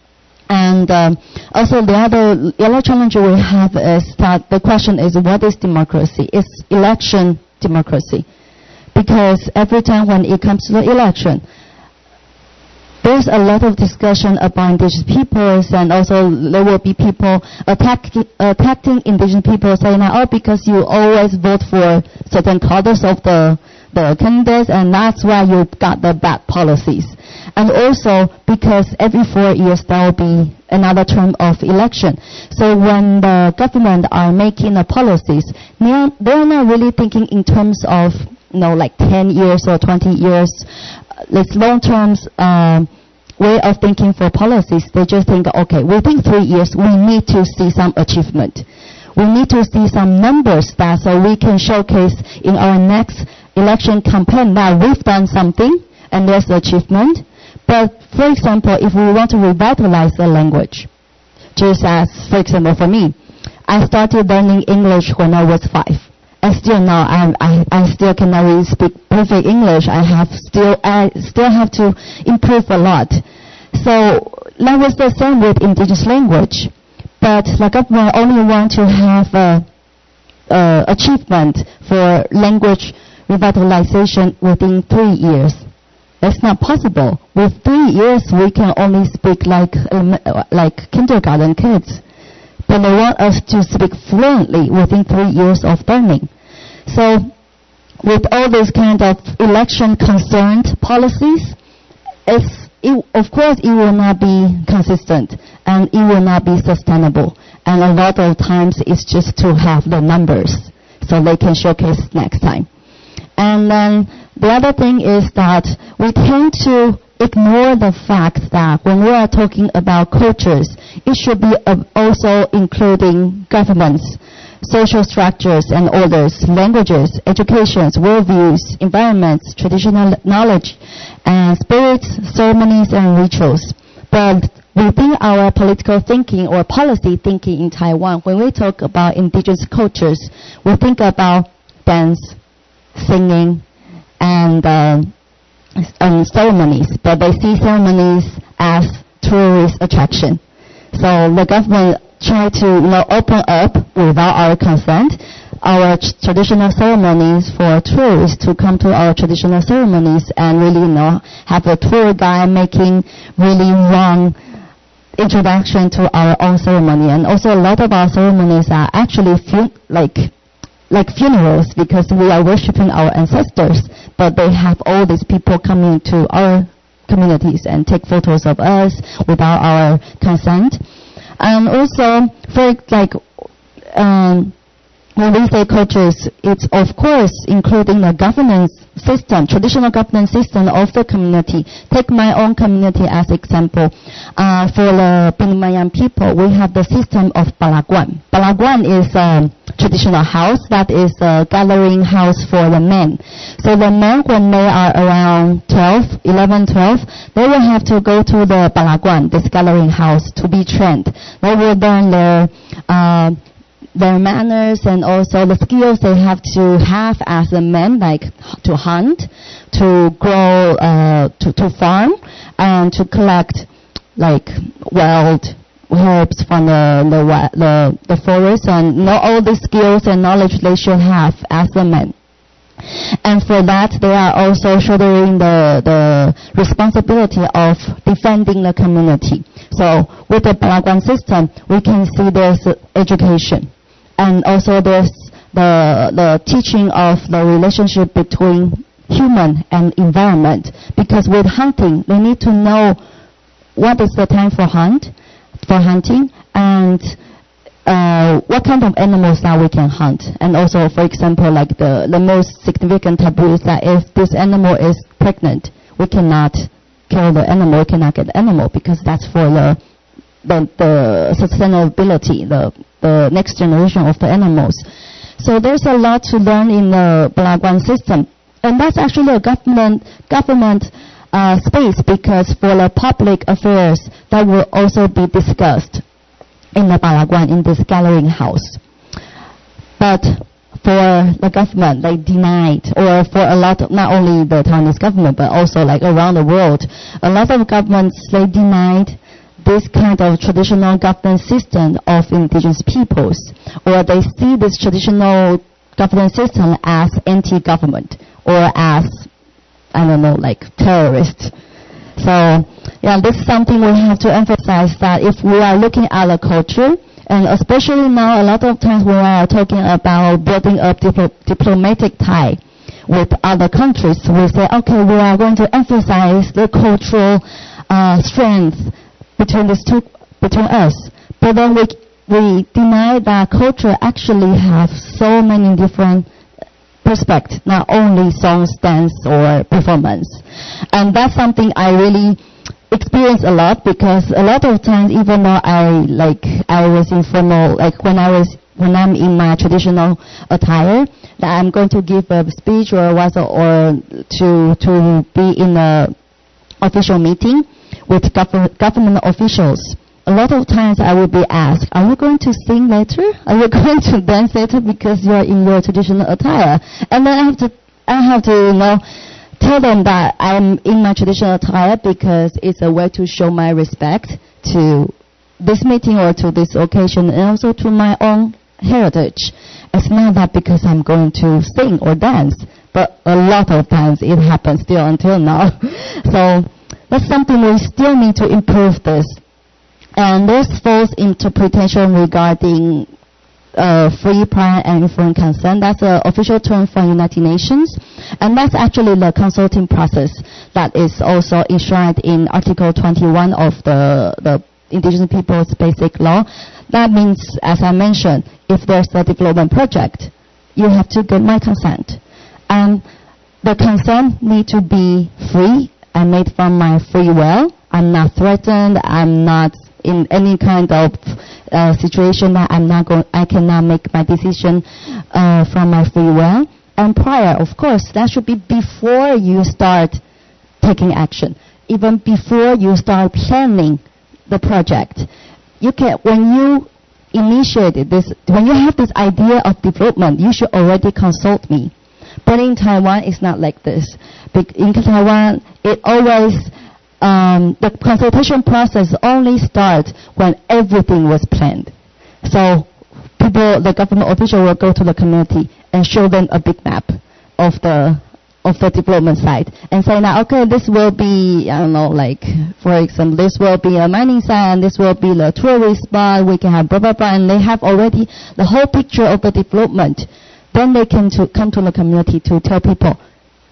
And um, also the other, the other challenge we have is that the question is, what is democracy? It's election democracy. Because every time when it comes to the election, there's a lot of discussion about indigenous peoples, and also there will be people attacking, attacking indigenous people, saying, oh, because you always vote for certain colors of the the candidates, and that's why you got the bad policies. And also because every four years there will be another term of election. So when the government are making the policies, they're, they're not really thinking in terms of, you know, like ten years or twenty years. This long-term uh, way of thinking for policies. They just think, okay, within three years we need to see some achievement. We need to see some numbers that so we can showcase in our next election campaign that we've done something and there's achievement. But for example, if we want to revitalize the language, just as, for example, for me, I started learning English when I was five. And still now, I, I, I still cannot really speak perfect English. I have still, I still have to improve a lot. So that was the same with indigenous language. But the government only want to have a, a achievement for language revitalization within three years. That's not possible. With three years, we can only speak like um, like kindergarten kids. But they want us to speak fluently within three years of learning. So with all these kind of election-concerned policies, it's, it, of course it will not be consistent and it will not be sustainable. And a lot of times it's just to have the numbers so they can showcase next time. And then the other thing is that we tend to ignore the fact that when we are talking about cultures, it should be uh, also including governments, social structures and orders, languages, educations, worldviews, environments, traditional knowledge, and spirits, ceremonies, and rituals. But within our political thinking or policy thinking in Taiwan, when we talk about indigenous cultures, we think about dance, singing, and uh, um, ceremonies, but they see ceremonies as tourist attraction. So the government try to you know, open up without our consent our ch- traditional ceremonies for tourists to come to our traditional ceremonies and really you know have a tour guide making really wrong introduction to our own ceremony. And also a lot of our ceremonies are actually fu- like like funerals because we are worshiping our ancestors, but they have all these people coming to our communities and take photos of us without our consent. And also, for like, um, when we say cultures, it's of course including the governance system, traditional governance system of the community. Take my own community as example. Uh, for the Binumayan people, we have the system of Balaguan. Balaguan is a traditional house that is a gathering house for the men. So the men, when they are around twelve, eleven, twelve, they will have to go to the Balaguan, this gathering house, to be trained. They will learn their uh, their manners and also the skills they have to have as a man, like to hunt, to grow, uh, to, to farm, and to collect like wild herbs from the the, the, the forest, and know all the skills and knowledge they should have as a man. And for that, they are also shouldering the, the responsibility of defending the community. So with the Balaguan system, we can see there's education. And also there's the, the teaching of the relationship between human and environment. Because with hunting, they need to know what is the time for hunt, for hunting, and uh, what kind of animals that we can hunt. And also, for example, like the, the most significant taboo is that if this animal is pregnant, we cannot kill the animal, we cannot get the animal, because that's for the the, the sustainability, the, the next generation of the animals. So there's a lot to learn in the Balaguan system. And that's actually a government, government uh, space, because for the public affairs, that will also be discussed in the Balaguan, in this gathering house. But for the government, they denied, or for a lot of, not only the Taiwanese government, but also like around the world, a lot of governments, they denied this kind of traditional governance system of indigenous peoples, or they see this traditional governance system as anti-government, or as, I don't know, like terrorist. So, yeah, this is something we have to emphasize, that if we are looking at a culture, and especially now a lot of times we are talking about building up diplo- diplomatic tie with other countries, we say, okay, we are going to emphasize the cultural uh, strength between these two, between us. But then we we deny that culture actually have so many different perspectives, not only songs, dance, or performance. And that's something I really experience a lot, because a lot of times, even though I like I was in formal, like when I was when I'm in my traditional attire, that I'm going to give a speech or was or to to be in a official meeting, with gov- government officials. A lot of times I will be asked, are you going to sing later? Are you going to dance later because you are in your traditional attire? And then I have to, I have to, you know, tell them that I'm in my traditional attire because it's a way to show my respect to this meeting or to this occasion and also to my own heritage. It's not that because I'm going to sing or dance, but a lot of times it happens still until now. So that's something we still need to improve this. And there's false interpretation regarding uh, free, prior, and informed consent. That's an official term from United Nations. And that's actually the consulting process that is also enshrined in Article twenty-one of the, the Indigenous Peoples Basic Law. That means, as I mentioned, if there's a development project, you have to get my consent. And the consent need to be free and made from my free will. I'm not threatened. I'm not in any kind of uh, situation that I'm not going, I cannot make my decision uh, from my free will. And prior, of course, that should be before you start taking action, even before you start planning the project. You can, when you initiated this, when you have this idea of development, you should already consult me. But in Taiwan, it's not like this. In Taiwan, it always Um, the consultation process only starts when everything was planned. So people, the government official will go to the community and show them a big map of the of the development site and say, now, okay, this will be, I don't know, like, for example, this will be a mining site and this will be the tourist spot, we can have blah, blah, blah, and they have already the whole picture of the development. Then they can to come to the community to tell people,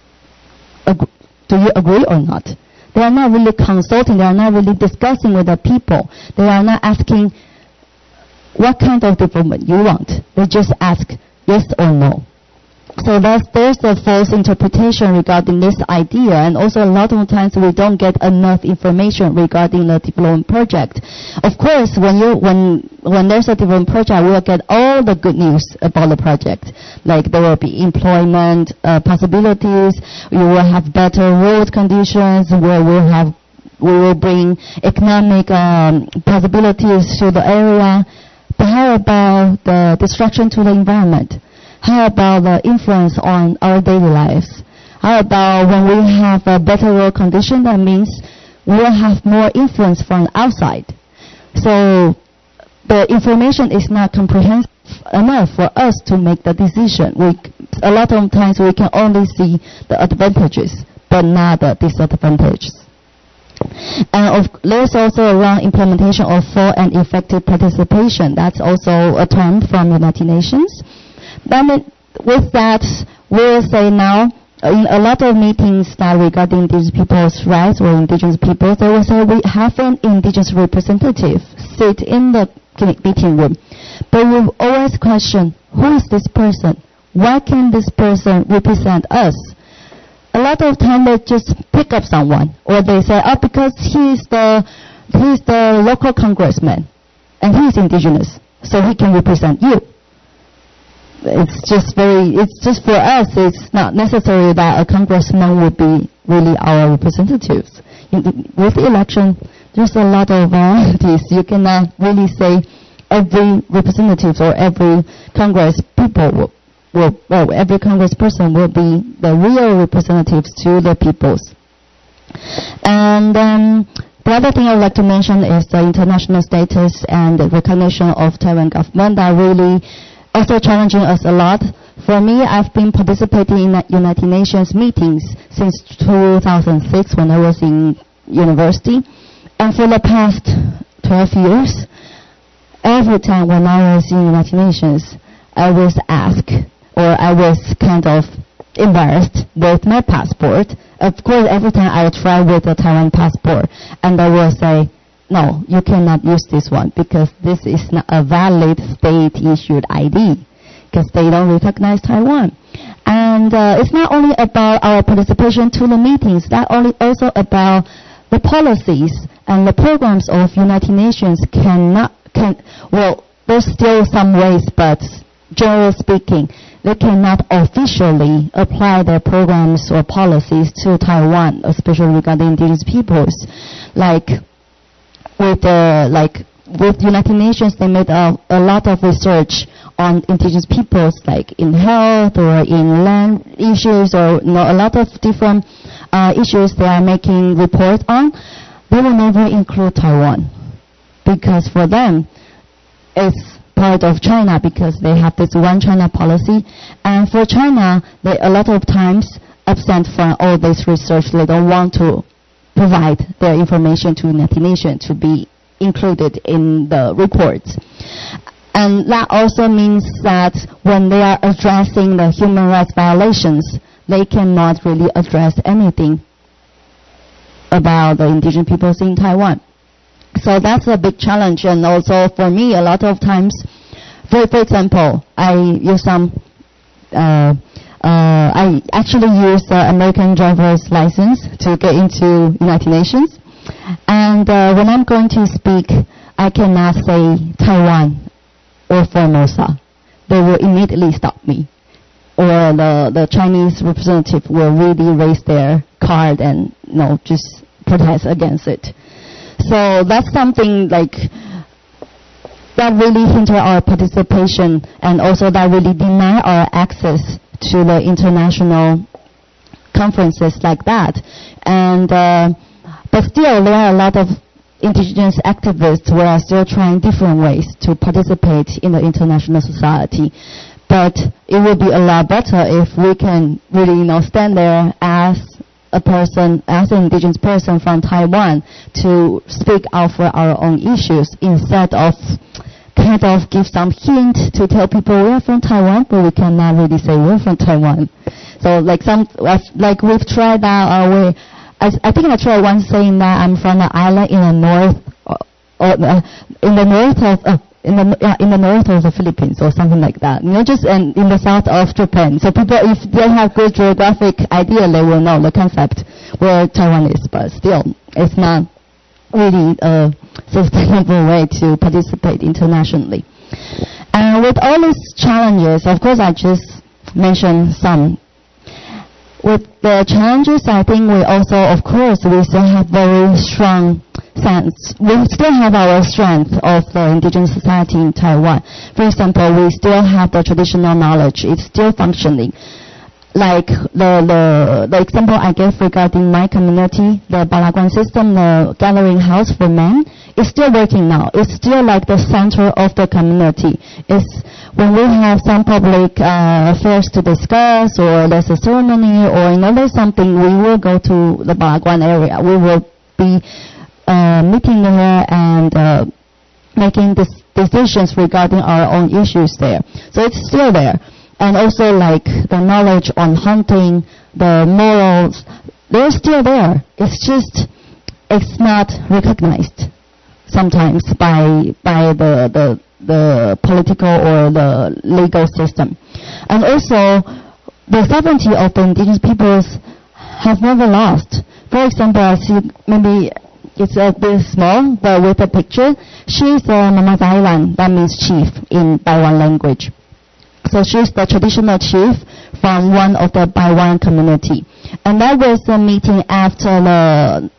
do you agree or not? They are not really consulting. They are not really discussing with the people. They are not asking what kind of development you want. They just ask yes or no. So that's, there's a false interpretation regarding this idea, and also a lot of times we don't get enough information regarding the development project. Of course, when you when when there's a development project, we will get all the good news about the project. Like there will be employment uh, possibilities, you will have better road conditions, where we'll have we will bring economic um, possibilities to the area. But how about the destruction to the environment? How about the influence on our daily lives? How about when we have a better road condition, that means we will have more influence from outside. So the information is not comprehensive enough for us to make the decision. We, a lot of times we can only see the advantages, but not the disadvantages. And of, there's also around implementation of full and effective participation. That's also a term from United Nations. Then with that, we'll say now, in a lot of meetings that regarding indigenous people's rights or indigenous people, they will say we have an indigenous representative sit in the meeting room. But we always question, who is this person? Why can this person represent us? A lot of time they just pick up someone, or they say, oh, because he's the, he's the local congressman, and he's indigenous, so he can represent you. It's just very, it's just for us, it's not necessary that a congressman would be really our representatives. In, with the election, there's a lot of varieties. You cannot really say every representative or every congress people will, will well, every congress person will be the real representatives to the peoples. And um, the other thing I would like to mention is the international status and the recognition of Taiwan government that really also challenging us a lot. For me, I've been participating in United Nations meetings since two thousand six when I was in university. And for the past twelve years, every time when I was in United Nations, I was asked, or I was kind of embarrassed with my passport. Of course, every time I would try with a Taiwan passport, and I will say, no, you cannot use this one because this is not a valid state-issued I D because they don't recognize Taiwan. And uh, it's not only about our participation to the meetings, that only also about the policies and the programs of United Nations cannot, can, well, there's still some ways, but generally speaking, they cannot officially apply their programs or policies to Taiwan, especially regarding indigenous peoples. Like with the like with United Nations, they made a, a lot of research on indigenous peoples, like in health or in land issues, or you know, a lot of different uh, issues they are making reports on. They will never include Taiwan because for them it's part of China, because they have this one China policy. And for China, they a lot of times absent from all this research. They don't want to provide their information to United Nations to be included in the reports. And that also means that when they are addressing the human rights violations, they cannot really address anything about the indigenous peoples in Taiwan. So that's a big challenge. And also for me, a lot of times, for, for example, I use some, uh, uh, I actually use the American driver's license to get into United Nations. And uh, when I'm going to speak, I cannot say Taiwan or Formosa. They will immediately stop me. Or the, the Chinese representative will really raise their card and, you know, just protest against it. So that's something like that really hinder our participation, and also that really deny our access to the international conferences like that. And uh, but still, there are a lot of indigenous activists who are still trying different ways to participate in the international society. But it would be a lot better if we can really, you know, stand there as a person, as an indigenous person from Taiwan, to speak out for our own issues, instead of kind of give some hint to tell people we're from Taiwan, but we cannot really say we're from Taiwan. So like some, like we've tried that, uh, we, I, I think I tried once saying that I'm from an island in the north, or, or uh, in the north of, uh, in the uh, in the north of the Philippines, or something like that. You know, just in, in the south of Japan. So people, if they have good geographic idea, they will know the concept where Taiwan is. But still, it's not really a sustainable way to participate internationally. And with all these challenges, of course, I just mentioned some. With the challenges, I think we also, of course, we still have very strong sense. We still have our strength of the indigenous society in Taiwan. For example, we still have the traditional knowledge. It's still functioning. Like the, the, the example I gave regarding my community, the Balaguan system, the gathering house for men, is still working now. It's still like the center of the community. It's when we have some public uh, affairs to discuss, or there's a ceremony, or you know, there's something, we will go to the Balaguan area. We will be uh, meeting there and uh, making this decisions regarding our own issues there. So it's still there. And also like the knowledge on hunting, the morals, they're still there. It's just, it's not recognized sometimes by by the, the, the political or the legal system. And also, the sovereignty of the indigenous peoples have never lost. For example, I see maybe it's a bit small, but with a picture, she's a Mama Zailan, that means chief in Baiwan language. So she's the traditional chief from one of the Baiwan community. And that was a meeting after the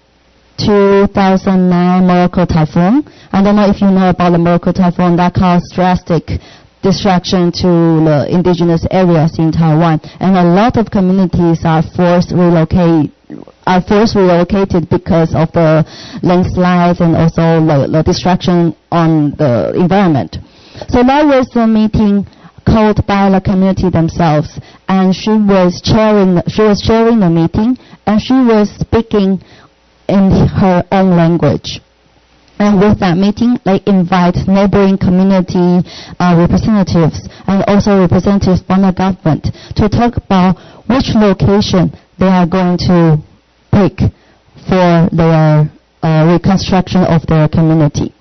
two thousand nine Morocco typhoon. I don't know if you know about the Morocco typhoon. That caused drastic destruction to the indigenous areas in Taiwan. And a lot of communities are forced relocate, are forced relocated because of the landslides and also the, the destruction on the environment. So that was a meeting called by the community themselves, and she was chairing she was chairing the meeting, and she was speaking in her own language. And with that meeting, they invite neighboring community uh, representatives and also representatives from the government to talk about which location they are going to pick for their uh, reconstruction of their community.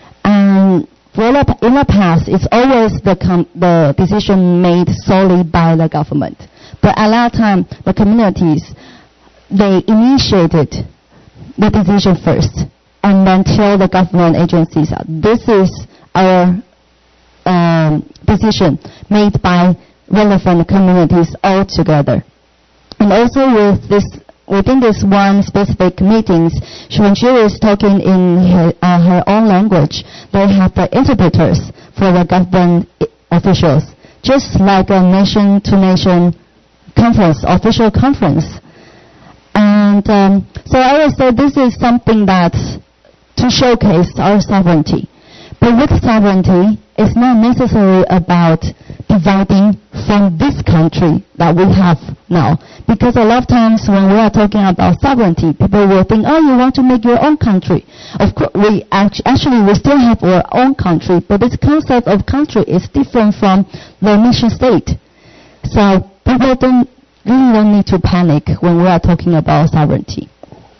And in the past, it's always the, com- the decision made solely by the government. But at that time, the communities, they initiated the decision first, and then tell the government agencies, this is our uh, um, decision made by relevant communities all together. And also with this, within this one specific meetings, when she is talking in her, uh, her own language, they have the interpreters for the government officials, just like a nation-to-nation conference, official conference. And um, so I would say this is something that to showcase our sovereignty. But with sovereignty, it's not necessarily about dividing from this country that we have now. Because a lot of times when we are talking about sovereignty, people will think, oh, you want to make your own country. Of course, we act- actually we still have our own country, but this concept of country is different from the nation state. So people don't really don't need to panic when we are talking about sovereignty.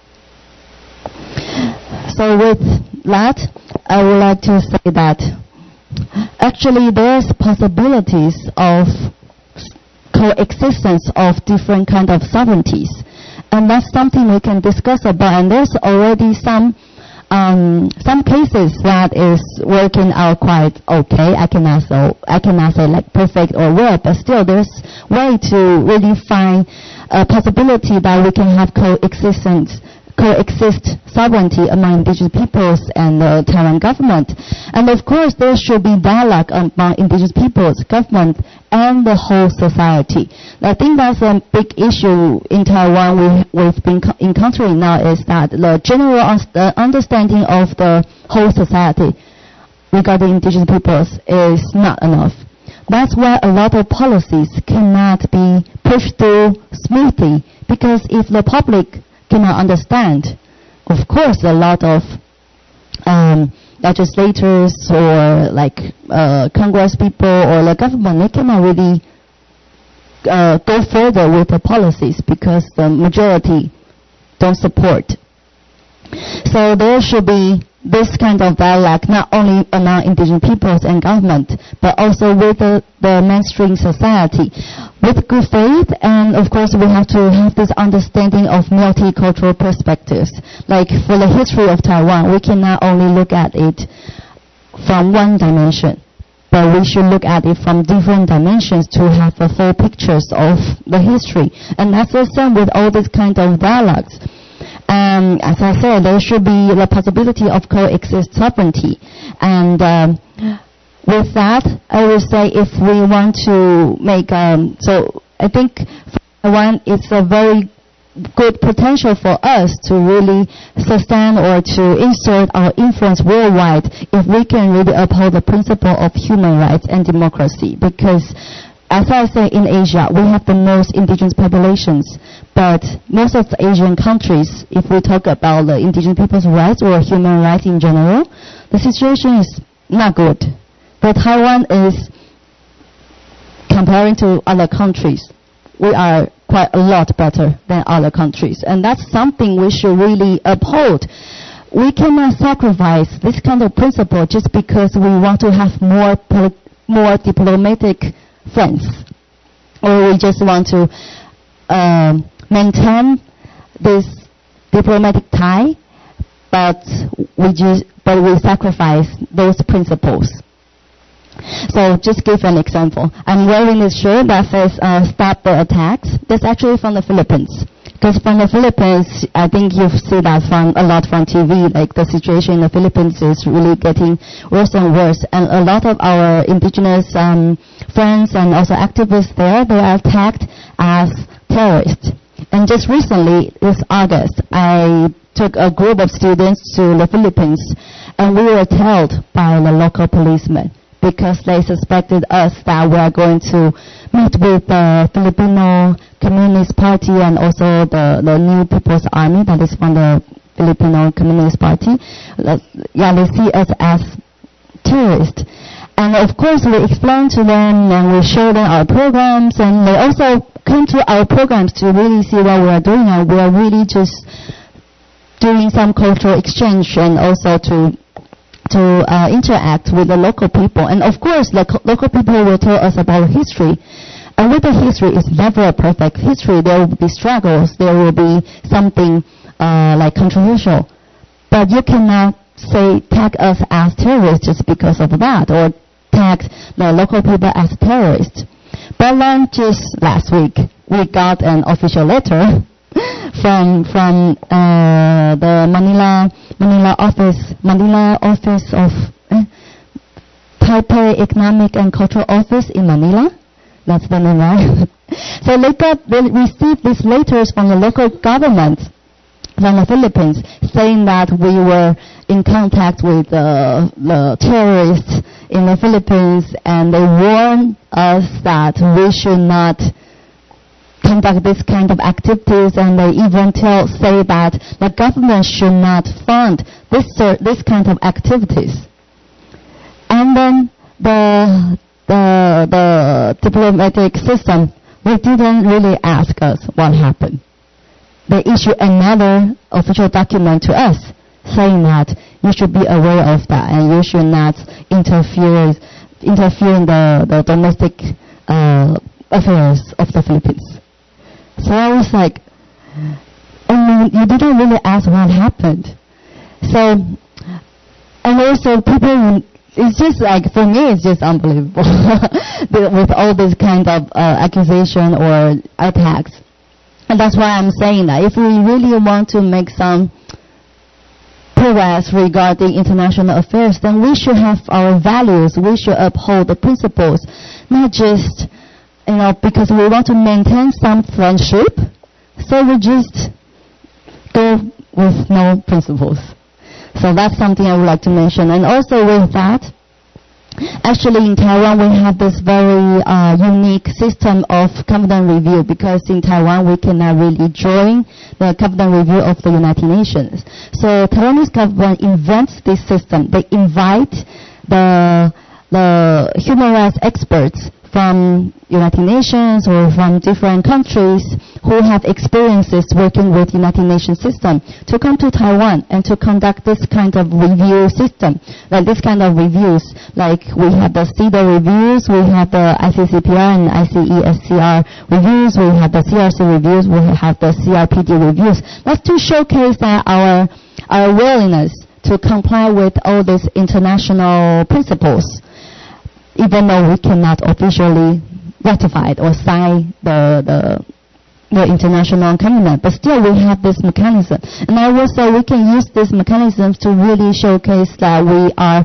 So with that, I would like to say that actually there's possibilities of coexistence of different kind of sovereignties, and that's something we can discuss about. And there's already some um, some cases that is working out quite okay. I cannot say I cannot say like perfect or well, but still there's way to really find a possibility that we can have coexistence. coexist sovereignty among indigenous peoples and the Taiwan government. And of course, there should be dialogue among indigenous peoples, government, and the whole society. I think that's a big issue in Taiwan we, we've been co- encountering now is that the general un- the understanding of the whole society regarding indigenous peoples is not enough. That's why a lot of policies cannot be pushed through smoothly, because if the public cannot understand, of course, a lot of um, legislators or like uh, Congress people or the government, they cannot really uh, go further with the policies because the majority don't support. So there should be this kind of dialogue not only among indigenous peoples and government, but also with the, the mainstream society. With good faith, and of course we have to have this understanding of multicultural perspectives. Like for the history of Taiwan, we cannot only look at it from one dimension, but we should look at it from different dimensions to have the full pictures of the history. And that's the same with all these kind of dialogues. Um, as I said, there should be the possibility of coexist sovereignty. And um, with that, I would say if we want to make, um, so I think for Taiwan, it's a very good potential for us to really sustain or to insert our influence worldwide if we can really uphold the principle of human rights and democracy. Because as I say, in Asia, we have the most indigenous populations, but most of the Asian countries, if we talk about the indigenous people's rights or human rights in general, the situation is not good. But Taiwan is, comparing to other countries, we are quite a lot better than other countries, and that's something we should really uphold. We cannot sacrifice this kind of principle just because we want to have more poli- more diplomatic friends, or we just want to um, maintain this diplomatic tie, but we just but we sacrifice those principles. So just give an example. I'm wearing this shirt that says uh, "Stop the Attacks." That's actually from the Philippines. Because from the Philippines, I think you see that from a lot from T V, like the situation in the Philippines is really getting worse and worse. And a lot of our indigenous um, friends and also activists there, they are tagged as terrorists. And just recently, this August, I took a group of students to the Philippines, and we were told by the local policemen, because they suspected us that we are going to meet with the Filipino Communist Party and also the, the New People's Army that is from the Filipino Communist Party. Yeah, they see us as terrorists. And of course we explained to them and we showed them our programs, and they also came to our programs to really see what we are doing, and we are really just doing some cultural exchange and also to to uh, interact with the local people. And of course, the co- local people will tell us about history. And with the history, it's never a perfect history. There will be struggles. There will be something uh, like controversial. But you cannot say tag us as terrorists just because of that, or tag tagged the local people as terrorists. But then just last week, we got an official letter from from uh, the Manila Manila office Manila office of eh, Taipei Economic and Cultural Office in Manila. That's the name, right? So they got they received these letters from the local government from the Philippines, saying that we were in contact with uh, the terrorists in the Philippines, and they warned us that we should not conduct this kind of activities, and they even tell say that the government should not fund this uh, this kind of activities. And then the the the diplomatic system, they didn't really ask us what happened. They issued another official document to us saying that you should be aware of that and you should not interfere interfere in the, the domestic uh, affairs of the Philippines. So I was like, I mean, you didn't really ask what happened. So, and also people, it's just like, for me, it's just unbelievable with all this kind of uh, accusation or attacks. And that's why I'm saying that if we really want to make some progress regarding international affairs, then we should have our values. We should uphold the principles, not just, you know, because we want to maintain some friendship, so we just go with no principles. So that's something I would like to mention. And also with that, actually in Taiwan we have this very uh, unique system of confidence review, because in Taiwan we cannot really join the confidence review of the United Nations. So Taiwanese government invents this system. They invite the the human rights experts from United Nations or from different countries who have experiences working with United Nations system to come to Taiwan and to conduct this kind of review system. Like this kind of reviews, like we have the C E D A reviews, we have the I C C P R and I C E S C R reviews, we have the C R C reviews, we have the C R P D reviews. That's to showcase that our our willingness to comply with all these international principles, even though we cannot officially ratify it or sign the, the, the international covenant. But still we have this mechanism. And I will say we can use these mechanisms to really showcase that we are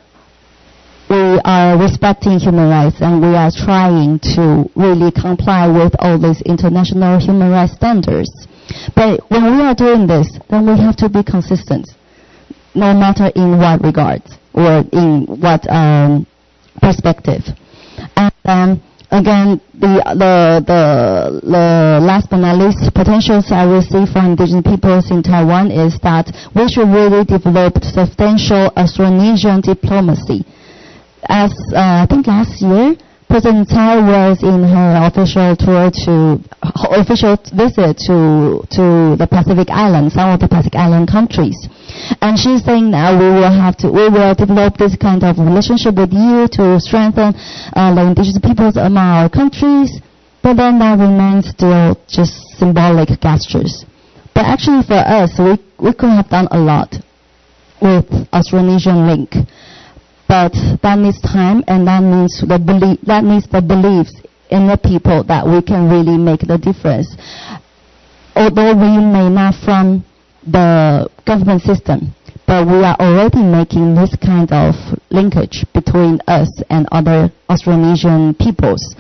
we are respecting human rights and we are trying to really comply with all these international human rights standards. But when we are doing this, then we have to be consistent, no matter in what regard or in what um, perspective. And um, again, the, the the the last but not least potentials I will see for indigenous peoples in Taiwan is that we should really develop substantial Austronesian diplomacy. As uh, I think last year, President Tsai was in her official tour to official visit to to the Pacific Islands, some of the Pacific Island countries. And she's saying that we will have to, we will develop this kind of relationship with you to strengthen uh, the indigenous peoples among our countries. But then that remains still just symbolic gestures. But actually for us, we, we could have done a lot with Austronesian link. But that needs time, and that needs the belief, that needs the beliefs in the people that we can really make the difference. Although we may not from the government system, but we are already making this kind of linkage between us and other Austronesian peoples.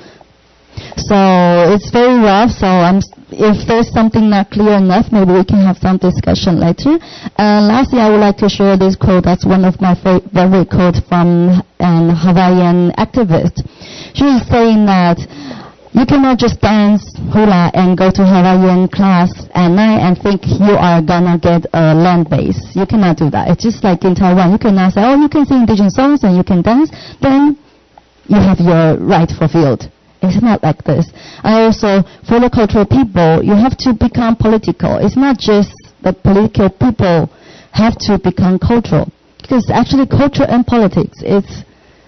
So it's very rough, so I'm, if there's something not clear enough, maybe we can have some discussion later. Uh, lastly, I would like to share this quote. That's one of my favorite quotes from an Hawaiian activist. She is saying that you cannot just dance hula and go to Hawaiian class at night and think you are gonna get a land base. You cannot do that. It's just like in Taiwan. You cannot say, oh, you can sing indigenous songs and you can dance, then you have your right fulfilled. It's not like this. And also, for the cultural people, you have to become political. It's not just the political people have to become cultural. Because actually culture and politics, it's,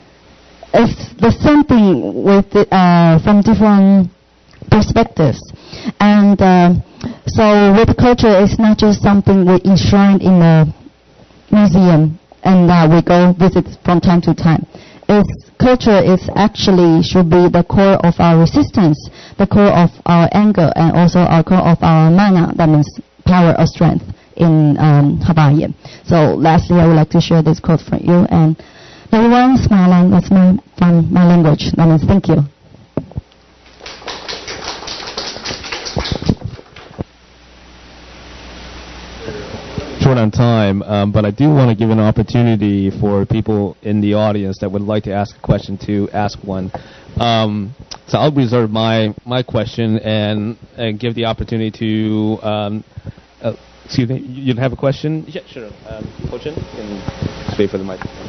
it's the same thing with the, uh, from different perspectives. And uh, so with culture, it's not just something we enshrine in a museum and uh, we go visit from time to time. is culture is actually should be the core of our resistance, the core of our anger, and also our core of our mana. That means power or strength in um, Hawaiian. So lastly, I would like to share this quote for you. And everyone, smile, that's my from my language. That means thank you. Short on time, um, but I do want to give an opportunity for people in the audience that would like to ask a question to ask one. Um, so I'll reserve my my question and and give the opportunity to. Um, uh, excuse me, you have a question? Yeah, sure. Um, Ho-Chin, you can just wait for the microphone.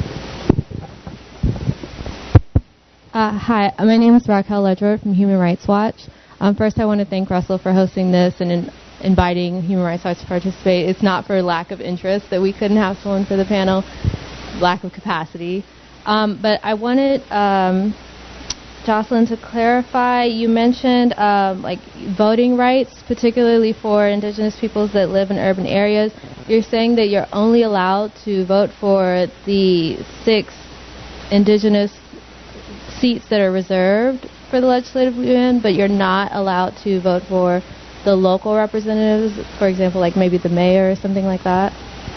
Uh, hi, my name is Raquel Ledger from Human Rights Watch. Um, first, I want to thank Russell for hosting this and in inviting Human Rights Watch to participate. It's not for lack of interest that we couldn't have someone for the panel, lack of capacity. Um, but I wanted um, Jocelyn to clarify. You mentioned um, like voting rights, particularly for indigenous peoples that live in urban areas. You're saying that you're only allowed to vote for the six indigenous seats that are reserved for the legislative yuan, but you're not allowed to vote for the local representatives, for example, like maybe the mayor or something like that?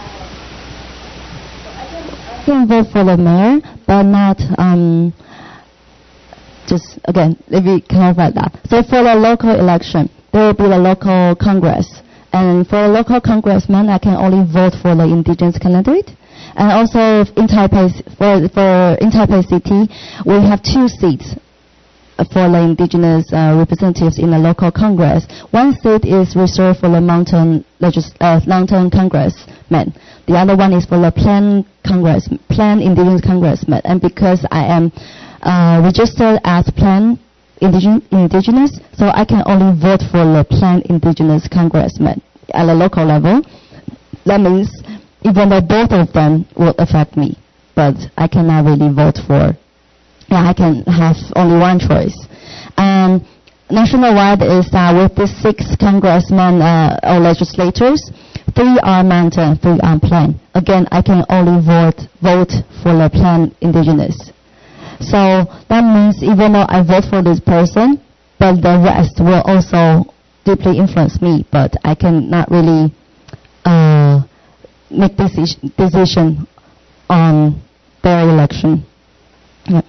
I can vote for the mayor, but not, um, just, again, let me clarify that. So for the local election, there will be the local congress. And for the local congressman, I can only vote for the indigenous candidate. And also in Taipei, for, for, in Taipei City, we have two seats for the indigenous uh, representatives in the local congress. One seat is reserved for the mountain legis- uh, mountain congressmen. The other one is for the plan congress, plan indigenous congressmen. And because I am uh, registered as plan indigen- indigenous, so I can only vote for the plan indigenous congressmen at the local level. That means even though both of them would affect me, but I cannot really vote for. Yeah, I can have only one choice. And nationwide is that with the six congressmen uh, or legislators, three are mountain, three are plain. Again, I can only vote vote for the plain indigenous. So that means even though I vote for this person, but the rest will also deeply influence me. But I cannot really uh, make decision decision on their election. Yeah.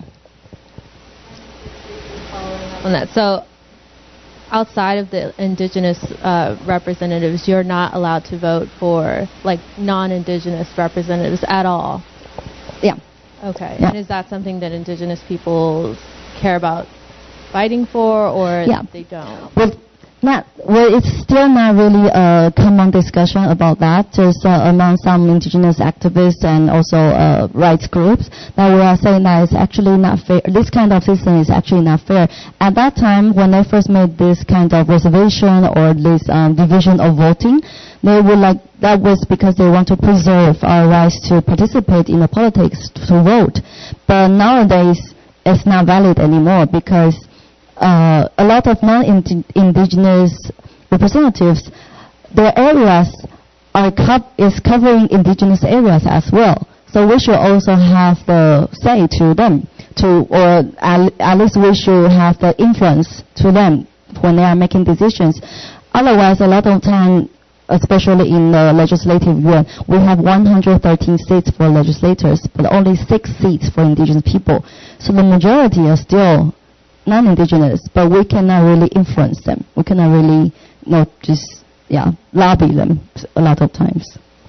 On that. So outside of the indigenous uh, representatives, you're not allowed to vote for like non-indigenous representatives at all? Yeah. Okay. Yeah. And is that something that indigenous people care about fighting for, or yeah. they don't? Well, not, well, it's still not really a common discussion about that. Just uh, among some indigenous activists and also uh, rights groups that we are saying that it's actually not fair. This kind of system is actually not fair. At that time, when they first made this kind of reservation or this um, division of voting, they would like that was because they want to preserve our rights to participate in the politics to vote. But nowadays, it's not valid anymore because Uh, a lot of non-indigenous representatives, their areas are co- is covering indigenous areas as well. So we should also have the say to them, to or at, at least we should have the influence to them when they are making decisions. Otherwise, a lot of time, especially in the legislative yuan, we have one hundred thirteen seats for legislators, but only six seats for indigenous people. So the majority are still non-indigenous, but we cannot really influence them. We cannot really, you know, just, yeah, lobby them a lot of times.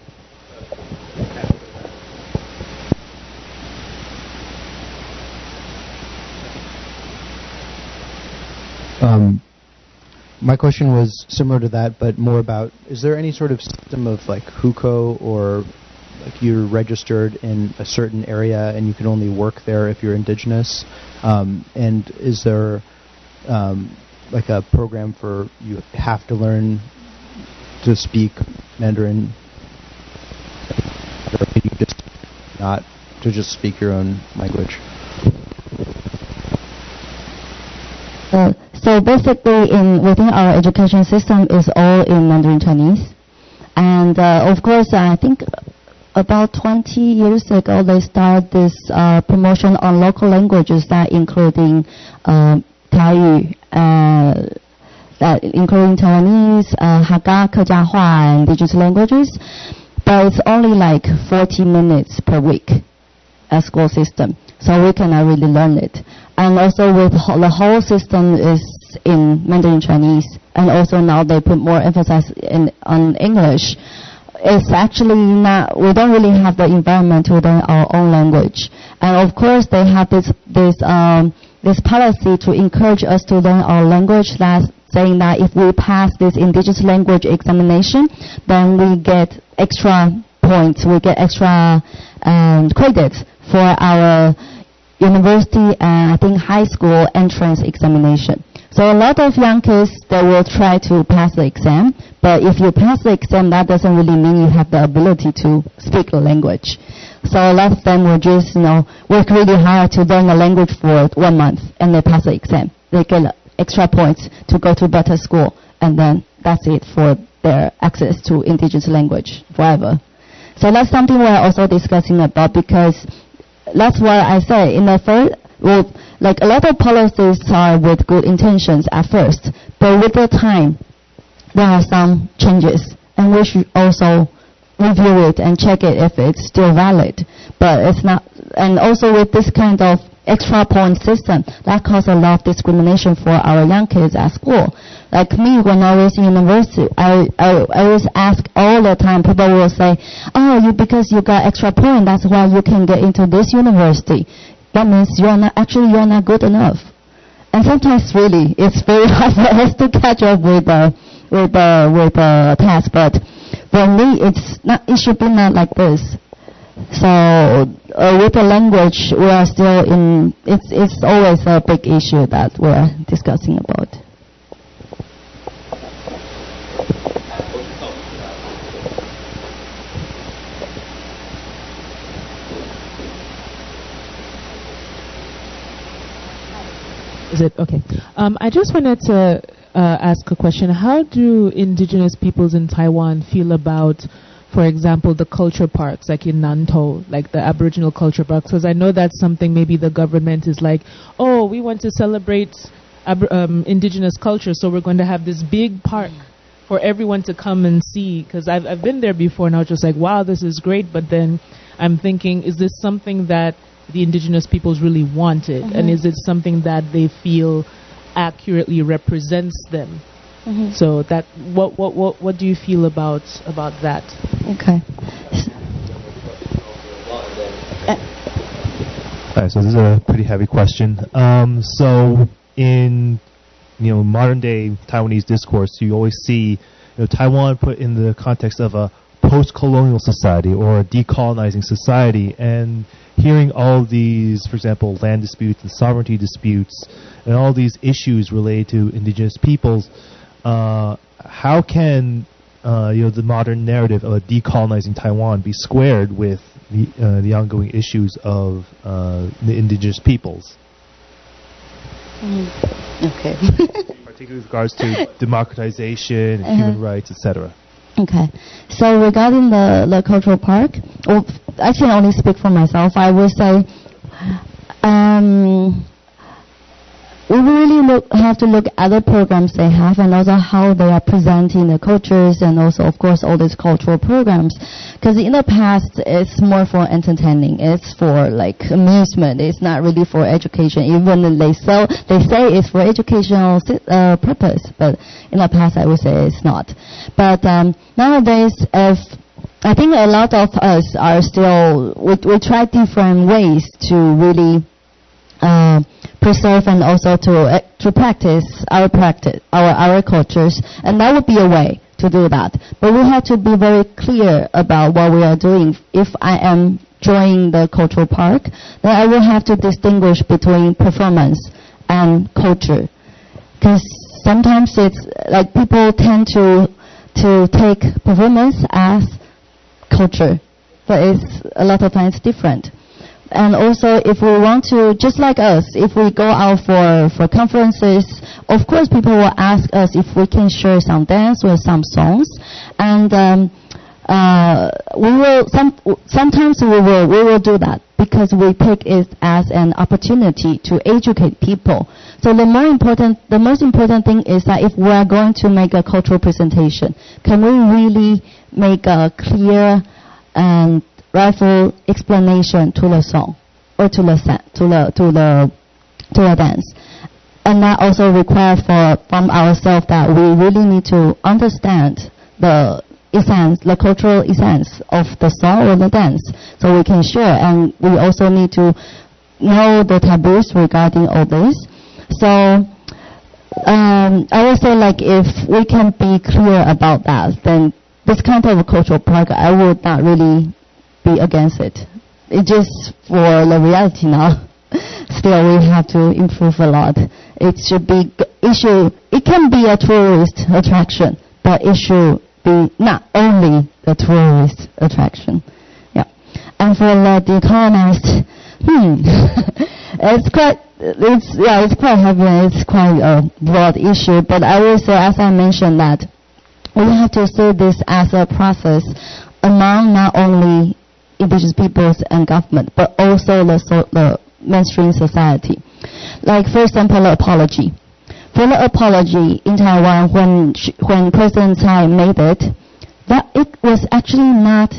Um, my question was similar to that, but more about, is there any sort of system of like hukou, or like you're registered in a certain area and you can only work there if you're indigenous? Um, and is there um, like a program for you have to learn to speak Mandarin, or can you just not to just speak your own language? Uh, so basically, in within our education system is all in Mandarin Chinese, and uh, of course, I think about twenty years ago, they started this uh, promotion on local languages that including uh, Taiyu, uh, that including Taiwanese, uh, Hakka, Kejiahua, and indigenous languages. But it's only like forty minutes per week at school system, so we cannot really learn it. And also with ho- the whole system is in Mandarin Chinese, and also now they put more emphasis in, on English. It's actually not, we don't really have the environment to learn our own language. And of course they have this, this, um, this policy to encourage us to learn our language, that's saying that if we pass this indigenous language examination, then we get extra points, we get extra um, credits for our university and I think high school entrance examination. So a lot of young kids, they will try to pass the exam, but if you pass the exam, that doesn't really mean you have the ability to speak the language. So a lot of them will just, you know, work really hard to learn the language for one month, and they pass the exam. They get extra points to go to better school, and then that's it for their access to indigenous language forever. So that's something we're also discussing about, because that's what I say in the first, well, like a lot of policies are with good intentions at first, but with the time, there are some changes, and we should also review it and check it if it's still valid. But it's not, and also with this kind of extra point system, that causes a lot of discrimination for our young kids at school. Like me, when I was in university, I, I, I was asked all the time, people will say, oh, you, because you got extra point, that's why you can get into this university. That means you're not, actually you're not good enough. And sometimes really, it's very hard for us to catch up with the, with the, with the test, but for me, it's not, it should be not like this. So uh, with the language, we are still in, it's, it's always a big issue that we're discussing about. Is it okay? Um, I just wanted to uh, ask a question. How do indigenous peoples in Taiwan feel about, for example, the culture parks, like in Nantou, like the Aboriginal culture parks? Because I know that's something maybe the government is like, oh, we want to celebrate ab- um, indigenous culture, so we're going to have this big park for everyone to come and see. Because I've, I've been there before, and I was just like, wow, this is great. But then I'm thinking, is this something that the indigenous peoples really wanted? Mm-hmm. And is it something that they feel accurately represents them? Mm-hmm. So that, what, what, what, what do you feel about, about that? Okay. All right, so this is a pretty heavy question. Um, so in, you know, modern day Taiwanese discourse, you always see, you know, Taiwan put in the context of a post-colonial society or a decolonizing society, and hearing all these, for example, land disputes and sovereignty disputes and all these issues related to indigenous peoples, uh, how can uh, you know, the modern narrative of a decolonizing Taiwan be squared with the, uh, the ongoing issues of uh, the indigenous peoples? Mm. Okay. Particularly with regards to democratization and uh-huh. human rights, et cetera. Okay. So regarding the, the cultural park, well, I can only speak for myself. I would say um, we really look, have to look at the programs they have, and also how they are presenting the cultures, and also, of course, all these cultural programs. Because in the past, it's more for entertaining. It's for like amusement. It's not really for education. Even they sell, they say it's for educational uh, purpose, but in the past, I would say it's not. But um, nowadays, if I think a lot of us are still, we, we try different ways to really uh, preserve and also to uh, to practice our practice, our our cultures, and that would be a way to do that. But we have to be very clear about what we are doing. If I am joining the cultural park, then I will have to distinguish between performance and culture, because sometimes it's like people tend to to take performance as culture, but it's a lot of times different. And also, if we want to, just like us, if we go out for, for conferences, of course people will ask us if we can share some dance or some songs. And um, uh, we will some sometimes we will we will do that because we take it as an opportunity to educate people. So the more important, the most important thing is that if we are going to make a cultural presentation, can we really make a clear and rightful explanation to the song or to the to the to the to the dance? And that also requires for from ourselves that we really need to understand the essence, the cultural essence of the song or the dance, so we can share. And we also need to know the taboos regarding all this. So um, I would say, like, if we can be clear about that, then this kind of a cultural project, I would not really be against it. It's just for the reality now. Still, we have to improve a lot. It should be, it should, it can be a tourist attraction, but it should be not only the tourist attraction. Yeah. And for the decolonized, hmm, it's quite, it's, yeah, it's quite heavy and it's quite a broad issue, but I will say, as I mentioned, that we have to see this as a process among not only indigenous peoples and government, but also the, so, the mainstream society. Like, for example, the apology. For the apology in Taiwan, when sh- when President Tsai made it, that it was actually not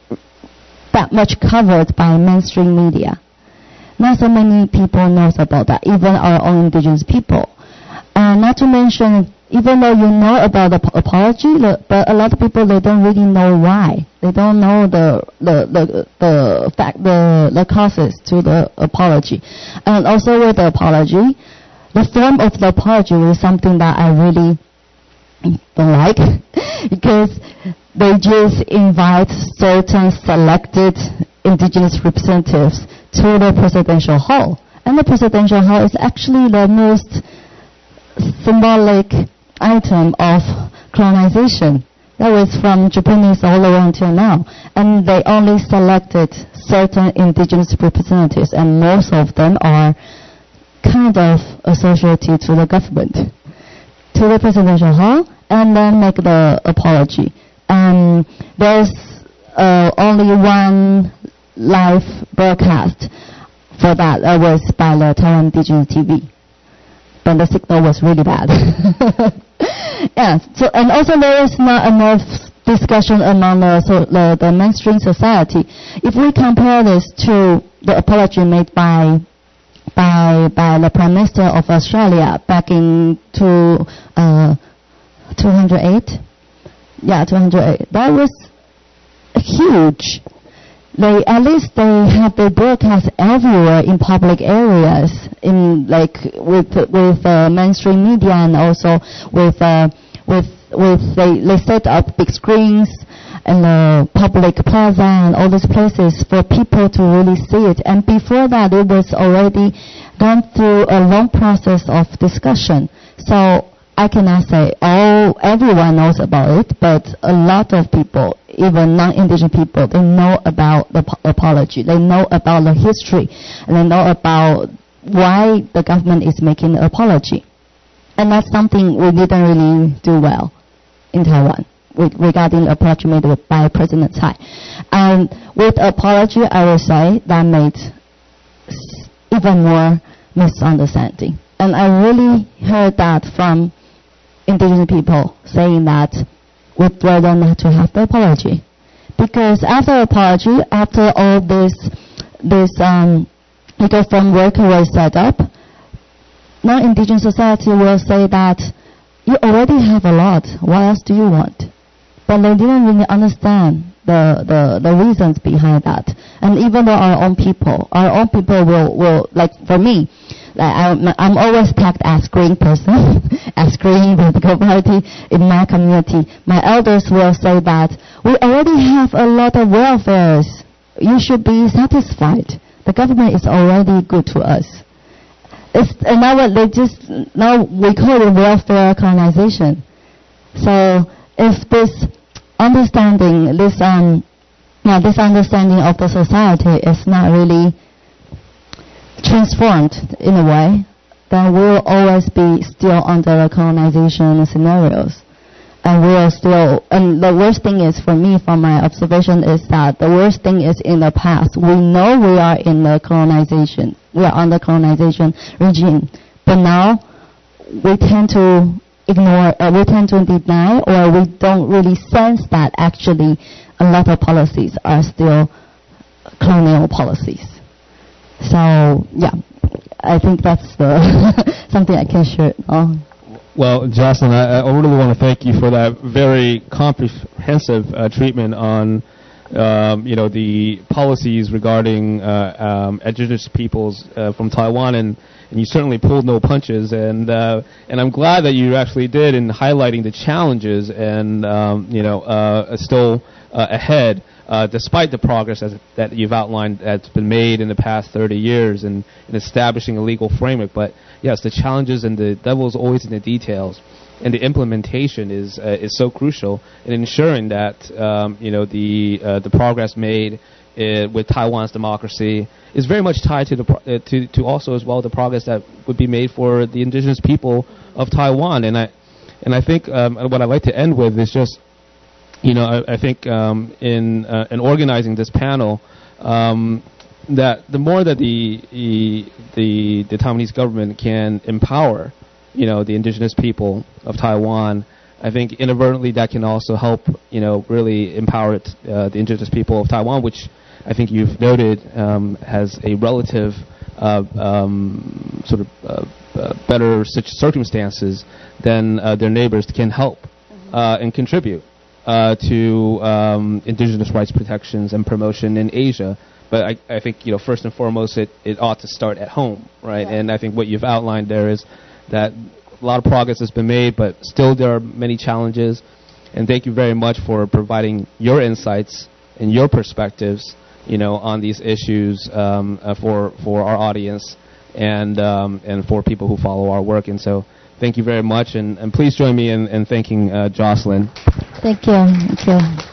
that much covered by mainstream media. Not so many people knows about that, even our own indigenous people. Uh, not to mention, even though you know about the p- apology, the, but a lot of people, they don't really know why. They don't know the the the, the fact the the causes to the apology. And also with the apology, the form of the apology is something that I really don't like because they just invite certain selected indigenous representatives to the presidential hall. And the presidential hall is actually the most symbolic item of colonization. That was from Japanese all the way until now. And they only selected certain indigenous representatives, and most of them are kind of associated to the government, to the presidential hall, and then make the apology. And there's uh, only one live broadcast for that. That was by the Taiwan Indigenous T V. But the signal was really bad. Yeah. So, and also there is not enough discussion among the, so the the mainstream society. If we compare this to the apology made by by by the Prime Minister of Australia back in two uh two hundred eight, yeah, two hundred eight. That was huge. They at least they have the broadcast everywhere in public areas, in like with with uh, mainstream media, and also with uh, with with they they set up big screens in the public plaza and all these places for people to really see it. And before that, it was already gone through a long process of discussion. So I cannot say all everyone knows about it, but a lot of people, even non-indigenous people, they know about the po- apology. They know about the history, and they know about why the government is making the apology. And that's something we didn't really do well in Taiwan with, regarding the apology made by President Tsai. And with apology, I would say that made even more misunderstanding. And I really heard that from indigenous people saying that we'd rather not to have the apology. Because after apology, after all this this um, legal framework was set up, non-indigenous society will say that you already have a lot, what else do you want? But they didn't really understand the, the, the reasons behind that. And even though our own people, our own people will, will like for me, like I'm, I'm always tagged as green person, as green political party in my community. My elders will say that we already have a lot of welfares. You should be satisfied. The government is already good to us. It's, and now they just now we call it welfare colonization. So if this understanding, this um, yeah, this understanding of the society is not really transformed in a way, then we'll always be still under the colonization scenarios. And we are still, and the worst thing is for me, from my observation, is that the worst thing is in the past. We know we are in the colonization, we are under colonization regime, but now we tend to ignore, uh, we tend to deny, or we don't really sense that actually a lot of policies are still colonial policies. So yeah, I think that's the something I can share. Oh. Well, Jocelyn, I, I really want to thank you for that very comprehensive uh, treatment on, um, you know, the policies regarding uh, um, indigenous peoples uh, from Taiwan, and, and you certainly pulled no punches, and uh, and I'm glad that you actually did in highlighting the challenges and um, you know uh, still uh, ahead. Uh, despite the progress as, that you've outlined that's been made in the past thirty years in, in establishing a legal framework. But yes, the challenges and the devil is always in the details, and the implementation is uh, is so crucial in ensuring that um, you know the uh, the progress made uh, with Taiwan's democracy is very much tied to the pro- uh, to to also as well the progress that would be made for the indigenous people of Taiwan. And I and I think um, what I'd like to end with is just. You know, I, I think um, in uh, in organizing this panel, um, that the more that the, the the Taiwanese government can empower, you know, the indigenous people of Taiwan, I think inadvertently that can also help, you know, really empower it, uh, the indigenous people of Taiwan, which I think you've noted um, has a relative uh, um, sort of uh, uh, better such circumstances than uh, their neighbors can help uh, and contribute. Uh, to um, indigenous rights protections and promotion in Asia. But I, I think, you know, first and foremost, it, it ought to start at home, right? Yeah. And I think what you've outlined there is that a lot of progress has been made, but still there are many challenges. And thank you very much for providing your insights and your perspectives, you know, on these issues um, uh, for for our audience and um, and for people who follow our work. And so thank you very much, and, and please join me in, in thanking uh, Jocelyn. Thank you. Thank you.